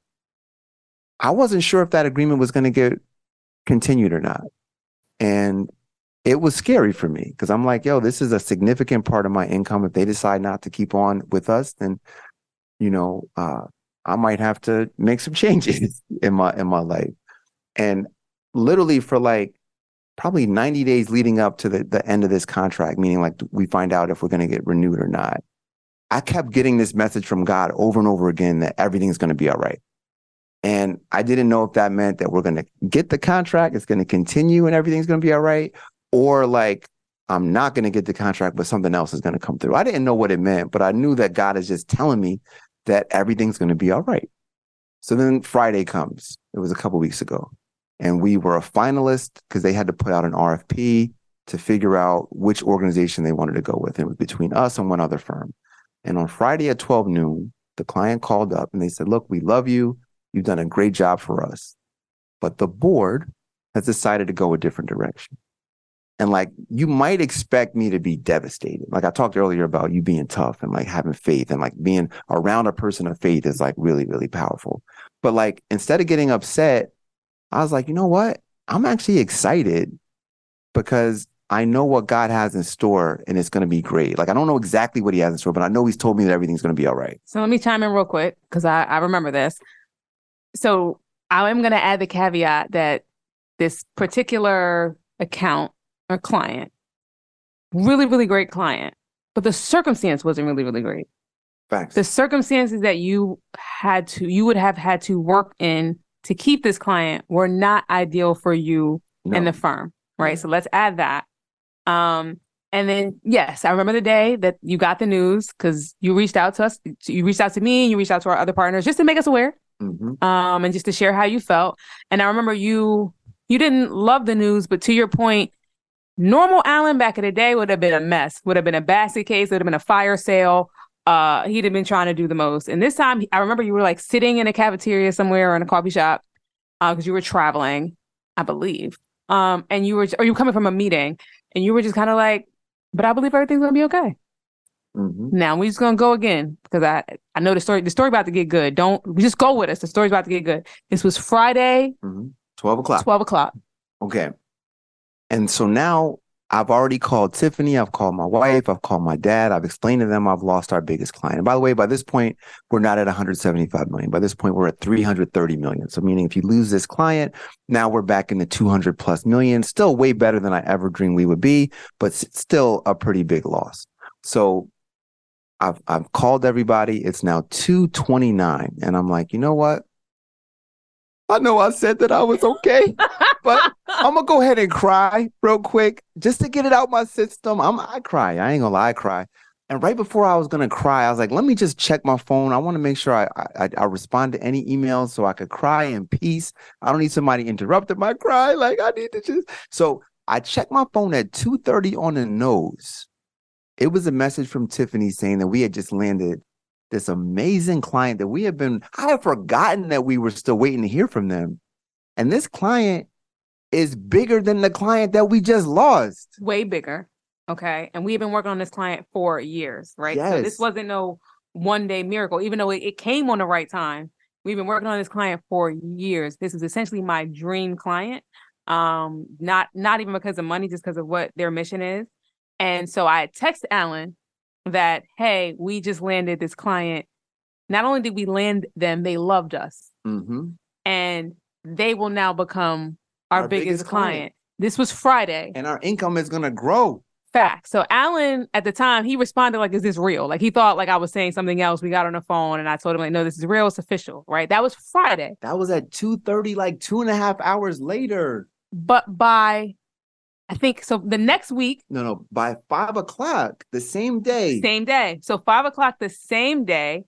C: I wasn't sure if that agreement was going to get continued or not. And it was scary for me, because I'm like, yo, this is a significant part of my income. If they decide not to keep on with us, then, you know, uh, I might have to make some changes in my, in my life. And literally for like probably ninety days leading up to the, the end of this contract, meaning like we find out if we're going to get renewed or not, I kept getting this message from God over and over again that everything's going to be all right. And I didn't know if that meant that we're going to get the contract, it's going to continue and everything's going to be all right, or like I'm not going to get the contract, but something else is going to come through. I didn't know what it meant, but I knew that God is just telling me that everything's going to be all right. So then Friday comes. It was a couple weeks ago. And we were a finalist because they had to put out an R F P to figure out which organization they wanted to go with. And it was between us and one other firm. And on Friday at twelve noon, the client called up and they said, look, we love you. You've done a great job for us. But the board has decided to go a different direction. And like, you might expect me to be devastated. Like, I talked earlier about you being tough and like having faith, and like being around a person of faith is like really, really powerful. But like, instead of getting upset, I was like, you know what? I'm actually excited because I know what God has in store, and it's going to be great. Like, I don't know exactly what he has in store, but I know he's told me that everything's going to be all right.
B: So let me chime in real quick, because I, I remember this. So I am going to add the caveat that this particular account a client, really, really great client, but the circumstance wasn't really, really great.
C: Facts.
B: The circumstances that you had to, you would have had to work in to keep this client were not ideal for you
C: No.
B: and the firm, right? So let's add that. Um, and then, yes, I remember the day that you got the news because you reached out to us. You reached out to me and you reached out to our other partners just to make us aware,
C: Mm-hmm.
B: um, and just to share how you felt. And I remember you, you didn't love the news, but to your point, normal Alan back in the day would have been a mess, would have been a basket case, would have been a fire sale. Uh, he'd have been trying to do the most. And this time, I remember you were like sitting in a cafeteria somewhere or in a coffee shop because uh, you were traveling, I believe. Um, and you were, or you were coming from a meeting and you were just kind of like, but I believe everything's going to be okay.
C: Mm-hmm.
B: Now we're just going to go again because I, I know the story, the story about to get good. Don't just go with us. The story's about to get good. This was Friday,
C: Mm-hmm. twelve o'clock.
B: twelve o'clock.
C: Okay. And so now I've already called Tiffany. I've called my wife. I've called my dad. I've explained to them I've lost our biggest client. And by the way, by this point, we're not at one hundred seventy-five million. By this point, we're at three hundred thirty million. So meaning if you lose this client, now we're back in the two hundred plus million. Still way better than I ever dreamed we would be, but it's still a pretty big loss. So I've I've called everybody. It's now two twenty-nine. And I'm like, you know what? I know I said that I was okay, but I'm gonna go ahead and cry real quick just to get it out my system. I'm I cry. I ain't gonna lie, I cry. And right before I was gonna cry, I was like, let me just check my phone. I want to make sure I, I I respond to any emails so I could cry in peace. I don't need somebody interrupting my cry. Like I need to just. So I checked my phone at two thirty on the nose. It was a message from Tiffany saying that we had just landed this amazing client that we have been, I had forgotten that we were still waiting to hear from them. And this client is bigger than the client that we just lost.
B: Way bigger. Okay. And we've been working on this client for years, right?
C: Yes.
B: So this wasn't no one day miracle, even though it, it came on the right time. We've been working on this client for years. This is essentially my dream client. Um, not, not even because of money, just because of what their mission is. And so I texted Alan that, hey, we just landed this client. Not only did we land them, they loved us.
C: Mm-hmm.
B: And they will now become our,
C: Our
B: biggest,
C: biggest
B: client.
C: client.
B: This was Friday.
C: And our income is going to grow.
B: Fact. So Alan, at the time, he responded like, is this real? Like he thought like I was saying something else. We got on the phone and I told him like, no, this is real. It's official, right? That was Friday.
C: That was at two thirty, like two and a half hours later.
B: But by, I think, so the next week.
C: No, no, by five o'clock, the same day.
B: Same day. So five o'clock the same day,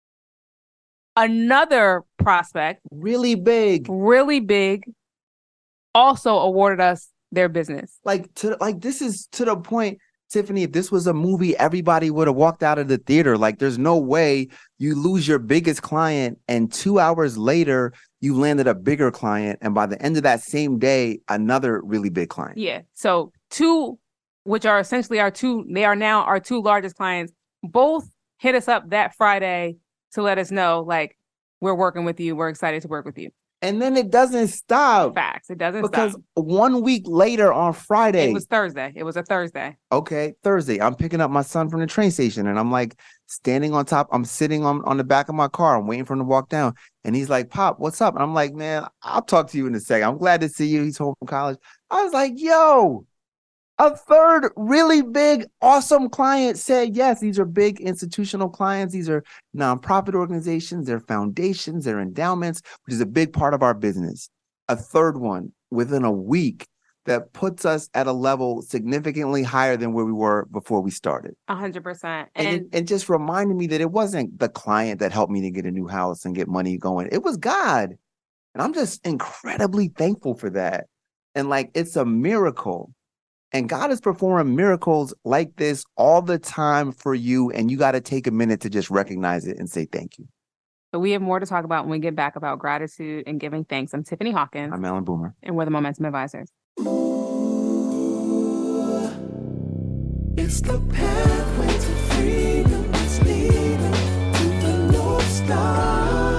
B: another prospect.
C: Really big.
B: Really big. Also awarded us their business.
C: Like, to like this is to the point, Tiffany, if this was a movie, everybody would have walked out of the theater. Like, there's no way you lose your biggest client and two hours later, you landed a bigger client. And by the end of that same day, another really big client.
B: Yeah. So two, which are essentially our two, they are now our two largest clients, both hit us up that Friday to let us know, like, we're working with you. We're excited to work with you.
C: And then it doesn't stop.
B: Facts. It doesn't
C: because
B: stop.
C: one week later on Friday.
B: It was Thursday. It was a Thursday.
C: Okay, Thursday. I'm picking up my son from the train station and I'm like standing on top. I'm sitting on, on the back of my car. I'm waiting for him to walk down. And he's like, Pop, what's up? And I'm like, man, I'll talk to you in a second. I'm glad to see you. He's home from college. I was like, yo, a third really big, awesome client said yes. These are big institutional clients. These are nonprofit organizations. They're foundations. They're endowments, which is a big part of our business. A third one within a week that puts us at a level significantly higher than where we were before we started.
B: A hundred percent.
C: And it, it just reminded me that it wasn't the client that helped me to get a new house and get money going. It was God. And I'm just incredibly thankful for that. And like, it's a miracle. And God is performing miracles like this all the time for you. And you got to take a minute to just recognize it and say thank you.
B: So we have more to talk about when we get back about gratitude and giving thanks. I'm Tiffany Hawkins.
C: I'm Alan Boomer.
B: And we're the Momentum Advisors.
E: It's the pathway to freedom. It's leading to the North Star.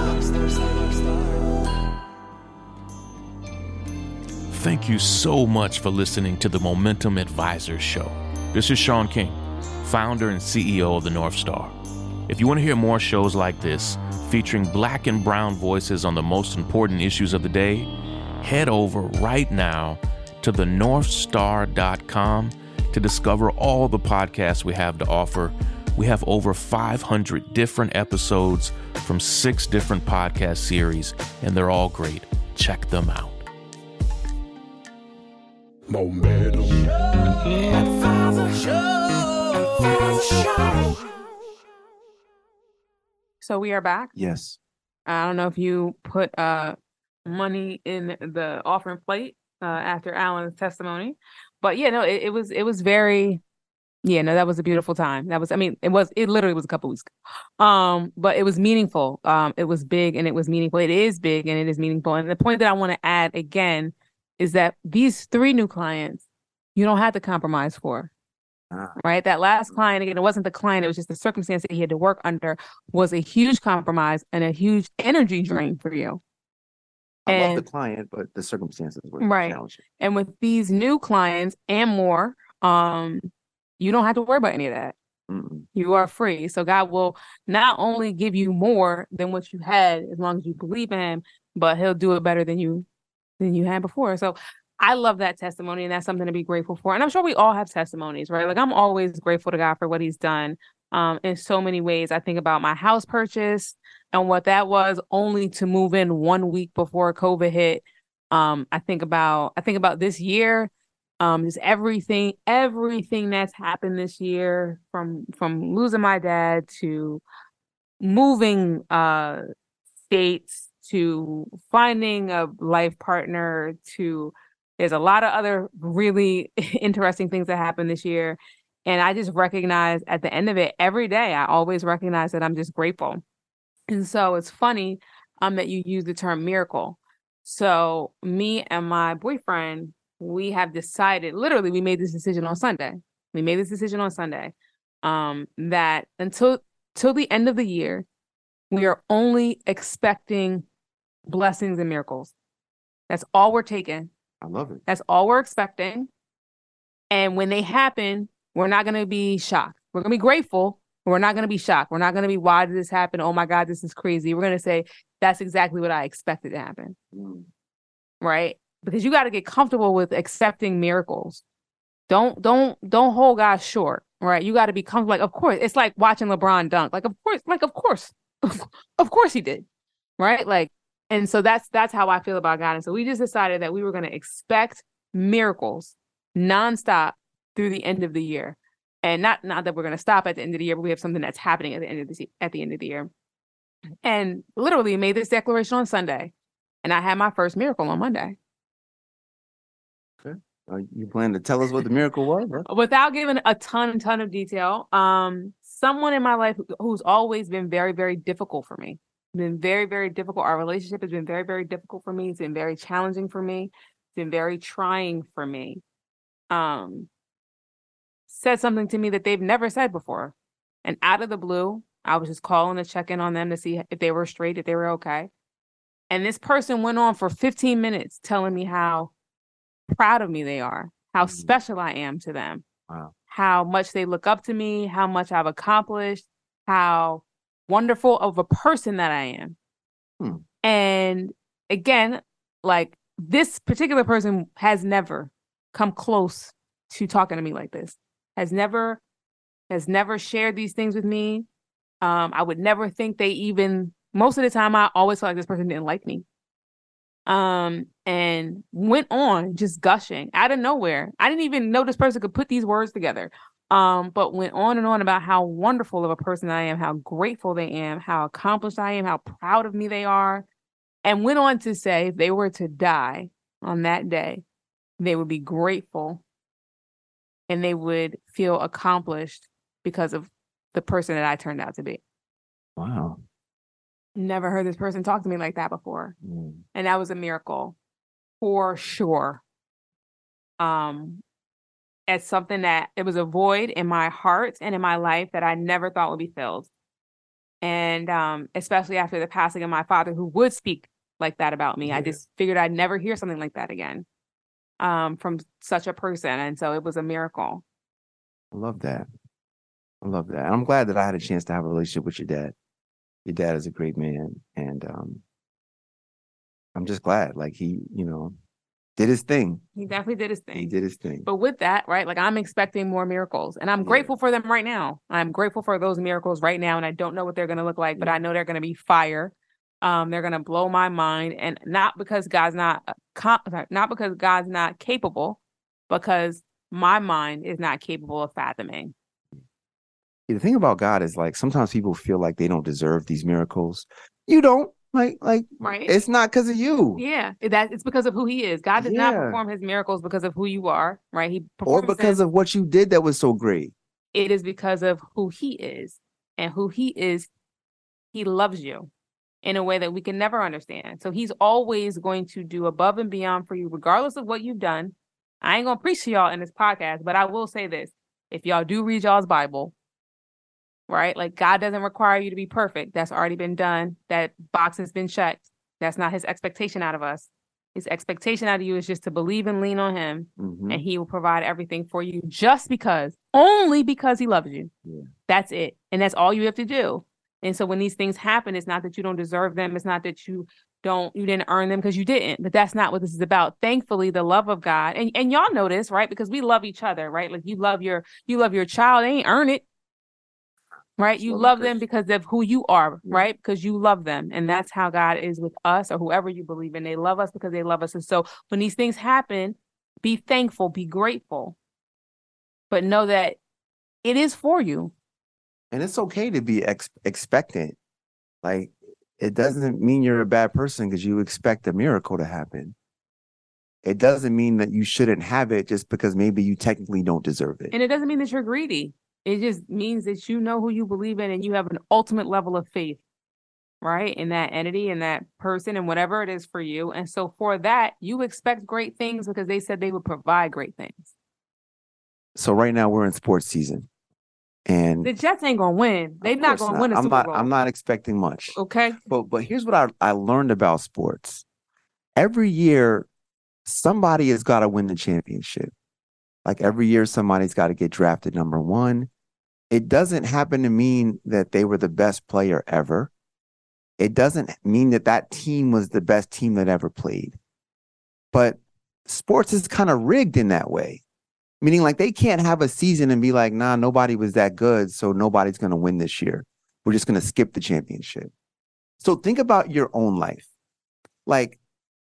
F: Thank you so much for listening to the Momentum Advisors Show. This is Sean King, founder and C E O of the North Star. If you want to hear more shows like this, featuring black and brown voices on the most important issues of the day, head over right now to the north star dot com to discover all the podcasts we have to offer. We have over five hundred different episodes from six different podcast series, and they're all great. Check them out.
E: Momentum.
B: So we are back.
C: Yes.
B: I don't know if you put uh money in the offering plate uh, after Alan's testimony, but yeah, no, it, it was it was very, yeah, no, that was a beautiful time. That was, I mean, it was it literally was a couple weeks ago, um, but it was meaningful. Um, it was big and it was meaningful. It is big and it is meaningful. And the point that I want to add again is that these three new clients, you don't have to compromise for.
C: Ah.
B: Right. That last client, again, it wasn't the client, it was just the circumstance that he had to work under, was a huge compromise and a huge energy drain for you.
C: I
B: And-
C: love the client, but the circumstances were
B: Right.
C: challenging.
B: And with these new clients and more, um, you don't have to worry about any of that.
C: Mm-mm.
B: You are free. So God will not only give you more than what you had as long as you believe in him, but he'll do it better than you than you had before. So I love that testimony, and that's something to be grateful for. And I'm sure we all have testimonies, right? Like, I'm always grateful to God for what he's done um, in so many ways. I think about my house purchase and what that was, only to move in one week before COVID hit. Um, I think about I think about this year, um, just everything, everything that's happened this year, from from losing my dad to moving uh, states to finding a life partner to there's a lot of other really interesting things that happened this year. And I just recognize at the end of it, every day, I always recognize that I'm just grateful. And so it's funny um, that you use the term miracle. So me and my boyfriend, we have decided, literally, we made this decision on Sunday. We made this decision on Sunday um, that until till the end of the year, we are only expecting blessings and miracles. That's all we're taking.
C: I love it.
B: That's all we're expecting. And when they happen, we're not going to be shocked. We're going to be grateful, but we're not going to be shocked. We're not going to be, why did this happen? Oh my God, this is crazy. We're going to say, that's exactly what I expected to happen.
C: Mm.
B: Right? Because you got to get comfortable with accepting miracles. Don't, don't, don't hold God short. Right? You got to be comfortable. Like, of course, it's like watching LeBron dunk. Like, of course, like, of course, of course he did. Right? Like, and so that's, that's how I feel about God. And so we just decided that we were going to expect miracles nonstop through the end of the year. And not, not that we're going to stop at the end of the year, but we have something that's happening at the end of the, at the end of the year. And literally made this declaration on Sunday. And I had my first miracle on Monday.
C: Uh, you plan to tell us what the miracle was? Huh?
B: Without giving a ton, ton of detail, um, someone in my life who, who's always been very, very difficult for me. Been very, very difficult. Our relationship has been very, very difficult for me. It's been very challenging for me. It's been very trying for me. Um, said something to me that they've never said before. And out of the blue, I was just calling to check in on them to see if they were straight, if they were okay. And this person went on for fifteen minutes telling me how proud of me they are, how
C: Mhm.
B: special I am to them,
C: Wow.
B: how much they look up to me, how much I've accomplished, how wonderful of a person that I am.
C: Hmm.
B: And again, like, this particular person has never come close to talking to me like this, has never, has never shared these things with me. Um, I would never think they even, most of the time, I always felt like this person didn't like me. Um, and went on just gushing out of nowhere. I didn't even know this person could put these words together. Um, but went on and on about how wonderful of a person I am, how grateful they am, how accomplished I am, how proud of me they are. And went on to say if they were to die on that day, they would be grateful and they would feel accomplished because of the person that I turned out to be.
C: Wow.
B: Never heard this person talk to me like that before.
C: Mm.
B: And that was a miracle for sure. Um, it's something that it was a void in my heart and in my life that I never thought would be filled. And um, especially after the passing of my father, who would speak like that about me,
C: Yeah.
B: I just figured I'd never hear something like that again um, from such a person. And so it was a miracle.
C: I love that. I love that. I'm glad that I had a chance to have a relationship with your dad. Your dad is a great man. And um, I'm just glad, like, he, you know, did his thing.
B: He definitely did his thing.
C: He did his thing.
B: But with that, right, like I'm expecting more miracles and I'm
C: Yeah.
B: grateful for them right now. I'm grateful for those miracles right now. And I don't know what they're going to look like, but
C: Yeah.
B: I know they're going to be fire. Um, they're going to blow my mind, and not because God's not, uh, com- sorry, not because God's not capable, because my mind is not capable of fathoming.
C: The thing about God is like sometimes people feel like they don't deserve these miracles. You don't. Like, like
B: Right.
C: it's not because of you.
B: Yeah, that it's because of who he is. God does not
C: Yeah.
B: perform his miracles because of who you are, right? He
C: Or
B: performs
C: because
B: them.
C: of what you did that was so great.
B: It is because of who he is, and who he is. He loves you in a way that we can never understand. So he's always going to do above and beyond for you, regardless of what you've done. I ain't gonna preach to y'all in this podcast, but I will say this: if y'all do read y'all's Bible, right? Like God doesn't require you to be perfect. That's already been done. That box has been checked. That's not his expectation out of us. His expectation out of you is just to believe and lean on him,
C: Mhm.
B: and he will provide everything for you just because, only because he loves you.
C: Yeah.
B: That's it. And that's all you have to do. And so when these things happen, it's not that you don't deserve them. It's not that you don't, you didn't earn them because you didn't, but that's not what this is about. Thankfully, the love of God, and, and y'all know this, right? Because we love each other, right? Like you love your, you love your child. They ain't earn it. Right? You
C: Love
B: love
C: because-
B: them because of who you are,
C: Yeah.
B: right? Because you love them. And that's how God is with us, or whoever you believe in. They love us because they love us. And so when these things happen, be thankful, be grateful, but know that it is for you.
C: And it's okay to be ex- expectant. Like, it doesn't mean you're a bad person because you expect a miracle to happen. It doesn't mean that you shouldn't have it just because maybe you technically don't deserve it.
B: And it doesn't mean that you're greedy. It just means that you know who you believe in and you have an ultimate level of faith, right? In that entity, in that person, and whatever it is for you. And so for that, you expect great things because they said they would provide great things.
C: So right now we're in sports season. And
B: The Jets ain't gonna win. They're
C: of
B: not
C: course
B: gonna win a
C: I'm
B: Super
C: not,
B: Bowl.
C: I'm not expecting much.
B: Okay.
C: But but here's what I, I learned about sports. Every year, somebody has got to win the championship. Like every year, somebody's got to get drafted number one. It doesn't happen to mean that they were the best player ever. It doesn't mean that that team was the best team that ever played. But sports is kind of rigged in that way. Meaning like they can't have a season and be like, nah, nobody was that good, so nobody's going to win this year. We're just going to skip the championship. So think about your own life. Like,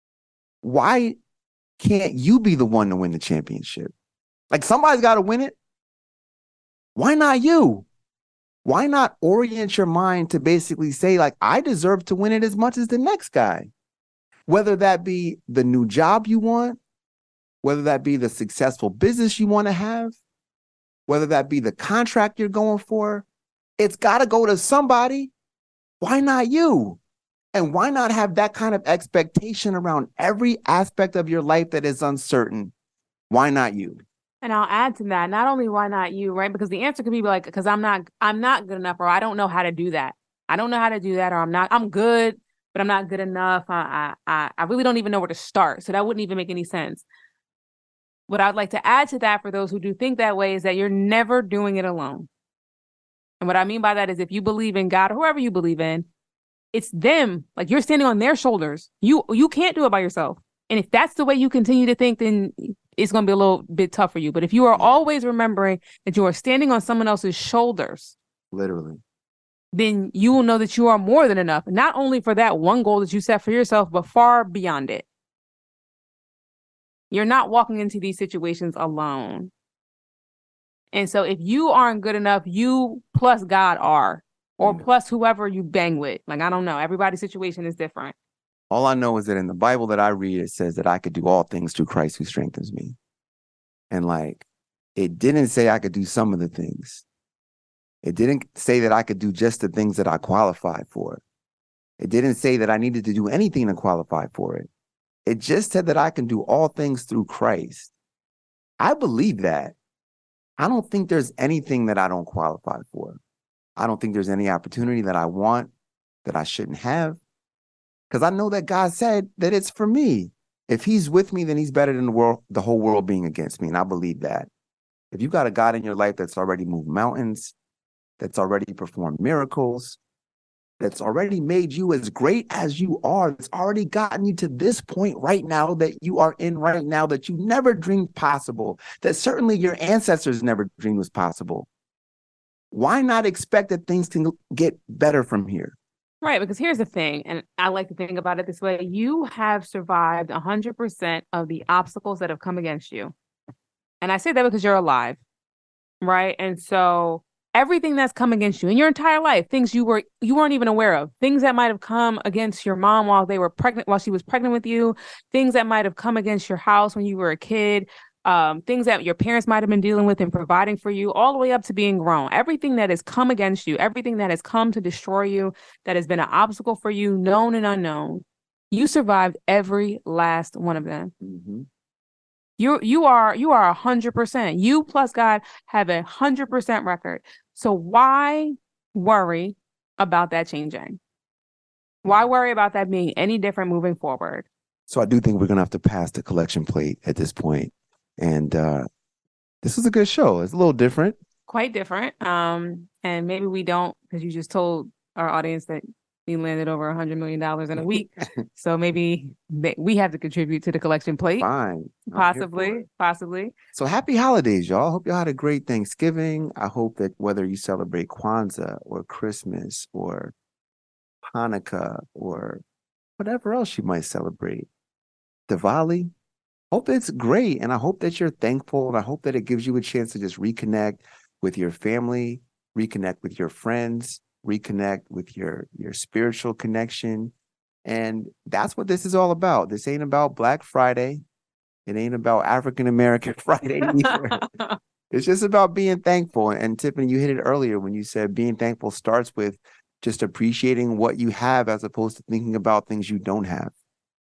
C: why can't you be the one to win the championship? Like somebody's got to win it. Why not you? Why not orient your mind to basically say, like, I deserve to win it as much as the next guy? Whether that be the new job you want, whether that be the successful business you want to have, whether that be the contract you're going for, it's got to go to somebody. Why not you? And why not have that kind of expectation around every aspect of your life that is uncertain? Why not you?
B: And I'll add to that, not only why not you, right? Because the answer could be like, because I'm not, I'm not good enough, or I don't know how to do that. I don't know how to do that, or I'm not, I'm good, but I'm not good enough. I, I, I really don't even know where to start. So that wouldn't even make any sense. What I'd like to add to that for those who do think that way is that you're never doing it alone. And what I mean by that is if you believe in God or whoever you believe in, it's them, like you're standing on their shoulders. You, you can't do it by yourself. And if that's the way you continue to think, then it's going to be a little bit tough for you. But if you are always remembering that you are standing on someone else's shoulders,
C: Literally.
B: then you will know that you are more than enough, not only for that one goal that you set for yourself, but far beyond it. You're not walking into these situations alone. And so if you aren't good enough, you plus God are, or
C: Yeah.
B: plus whoever you bang with. Like, I don't know. Everybody's situation is different.
C: All I know is that in the Bible that I read, it says that I could do all things through Christ who strengthens me. And like, it didn't say I could do some of the things. It didn't say that I could do just the things that I qualified for. It didn't say that I needed to do anything to qualify for it. It just said that I can do all things through Christ. I believe that. I don't think there's anything that I don't qualify for. I don't think there's any opportunity that I want that I shouldn't have. Because I know that God said that it's for me. If he's with me, then he's better than the world, the whole world being against me. And I believe that. If you've got a God in your life that's already moved mountains, that's already performed miracles, that's already made you as great as you are, that's already gotten you to this point right now that you are in right now, that you never dreamed possible, that certainly your ancestors never dreamed was possible. Why not expect that things can get better from here?
B: Right, because here's the thing, and I like to think about it this way. You have survived one hundred percent of the obstacles that have come against you. And I say that because you're alive, right? And so everything that's come against you in your entire life, things you were you weren't even aware of, things that might have come against your mom while they were pregnant, while she was pregnant with you, things that might have come against your house when you were a kid, um, things that your parents might have been dealing with and providing for you, all the way up to being grown. Everything that has come against you, everything that has come to destroy you, that has been an obstacle for you, known and unknown, you survived every last one of them.
C: Mm-hmm.
B: You you are you are a hundred percent. You plus God have a hundred percent record. So why worry about that changing? Why worry about that being any different moving forward?
C: So I do think we're gonna have to pass the collection plate at this point. And uh, this is a good show. It's a little different.
B: Quite different. Um, and maybe we don't, because you just told our audience that you landed over a hundred million dollars in a week. So maybe they, we have to contribute to the collection plate.
C: Fine. I'm here for
B: Possibly,
C: it.
B: possibly.
C: So happy holidays, y'all. Hope y'all had a great Thanksgiving. I hope that whether you celebrate Kwanzaa or Christmas or Hanukkah or whatever else you might celebrate, Diwali, hope it's great. And I hope that you're thankful. And I hope that it gives you a chance to just reconnect with your family, reconnect with your friends, reconnect with your, your spiritual connection. And that's what this is all about. This ain't about Black Friday. It ain't about African-American Friday either. It's just about being thankful. And Tiffany, you hit it earlier when you said being thankful starts with just appreciating what you have as opposed to thinking about things you don't have.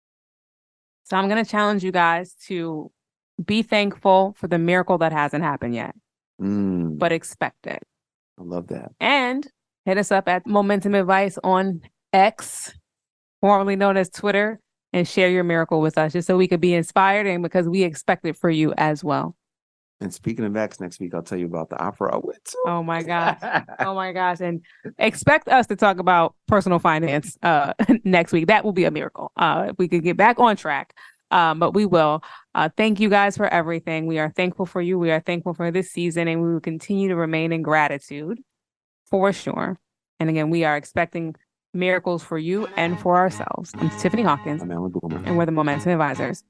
B: So I'm going to challenge you guys to be thankful for the miracle that hasn't happened yet,
C: Mm,
B: but expect it.
C: I love that.
B: And hit us up at Momentum Advice on X, formerly known as Twitter, and share your miracle with us just so we could be inspired and because we expect it for you as well.
C: And speaking of X, next week I'll tell you about the opera I went to.
B: Oh my gosh. Oh my gosh. And expect us to talk about personal finance uh, next week. That will be a miracle. Uh, if we could get back on track. Um, but we will. Uh, thank you guys for everything. We are thankful for you. We are thankful for this season, and we will continue to remain in gratitude for sure. And again, we are expecting miracles for you and for ourselves. I'm Tiffany Hawkins,
C: I'm Alan Boomer.
B: and we're the Momentum Advisors.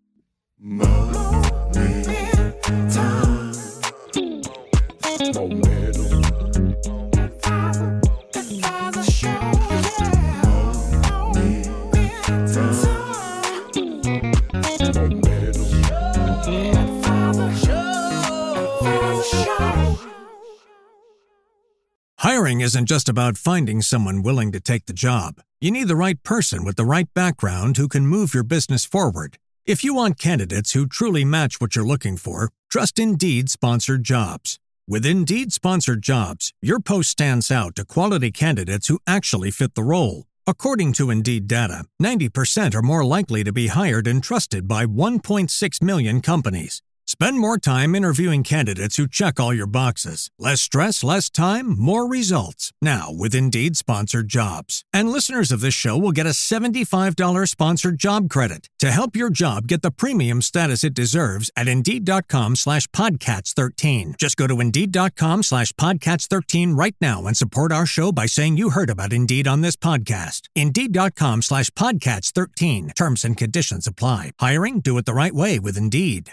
A: Hiring isn't just about finding someone willing to take the job. You need the right person with the right background who can move your business forward. If you want candidates who truly match what you're looking for, trust Indeed Sponsored Jobs. With Indeed Sponsored Jobs, your post stands out to quality candidates who actually fit the role. According to Indeed data, ninety percent are more likely to be hired and trusted by one point six million companies. Spend more time interviewing candidates who check all your boxes. Less stress, less time, more results. Now with Indeed Sponsored Jobs. And listeners of this show will get a seventy-five dollars sponsored job credit to help your job get the premium status it deserves at Indeed.com slash Podcats 13. Just go to Indeed.com slash Podcats 13 right now and support our show by saying you heard about Indeed on this podcast. Indeed.com slash Podcats 13. Terms and conditions apply. Hiring? Do it the right way with Indeed.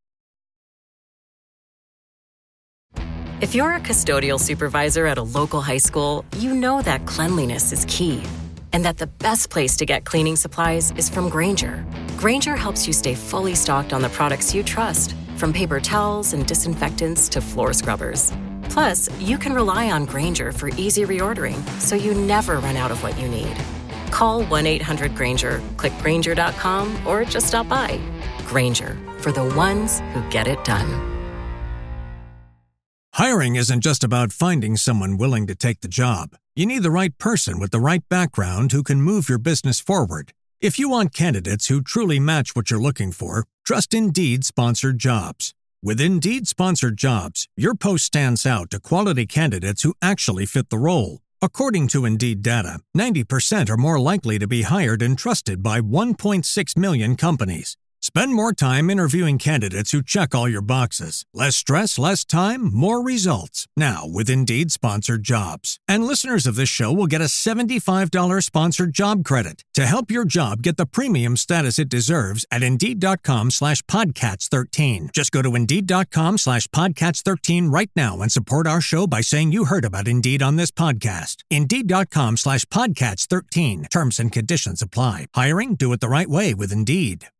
G: If you're a custodial supervisor at a local high school, you know that cleanliness is key and that the best place to get cleaning supplies is from Grainger. Grainger helps you stay fully stocked on the products you trust, from paper towels and disinfectants to floor scrubbers. Plus, you can rely on Grainger for easy reordering so you never run out of what you need. Call one eight hundred Grainger, click Grainger dot com, or just stop by. Grainger, for the ones who get it done.
A: Hiring isn't just about finding someone willing to take the job. You need the right person with the right background who can move your business forward. If you want candidates who truly match what you're looking for, trust Indeed Sponsored Jobs. With Indeed Sponsored Jobs, your post stands out to quality candidates who actually fit the role. According to Indeed data, ninety percent are more likely to be hired and trusted by one point six million companies. Spend more time interviewing candidates who check all your boxes. Less stress, less time, more results. Now, with Indeed Sponsored Jobs. And listeners of this show will get a seventy-five dollars sponsored job credit to help your job get the premium status it deserves at Indeed.com slash Podcats 13. Just go to Indeed.com slash Podcats 13 right now and support our show by saying you heard about Indeed on this podcast. Indeed.com slash Podcats 13. Terms and conditions apply. Hiring? Do it the right way with Indeed.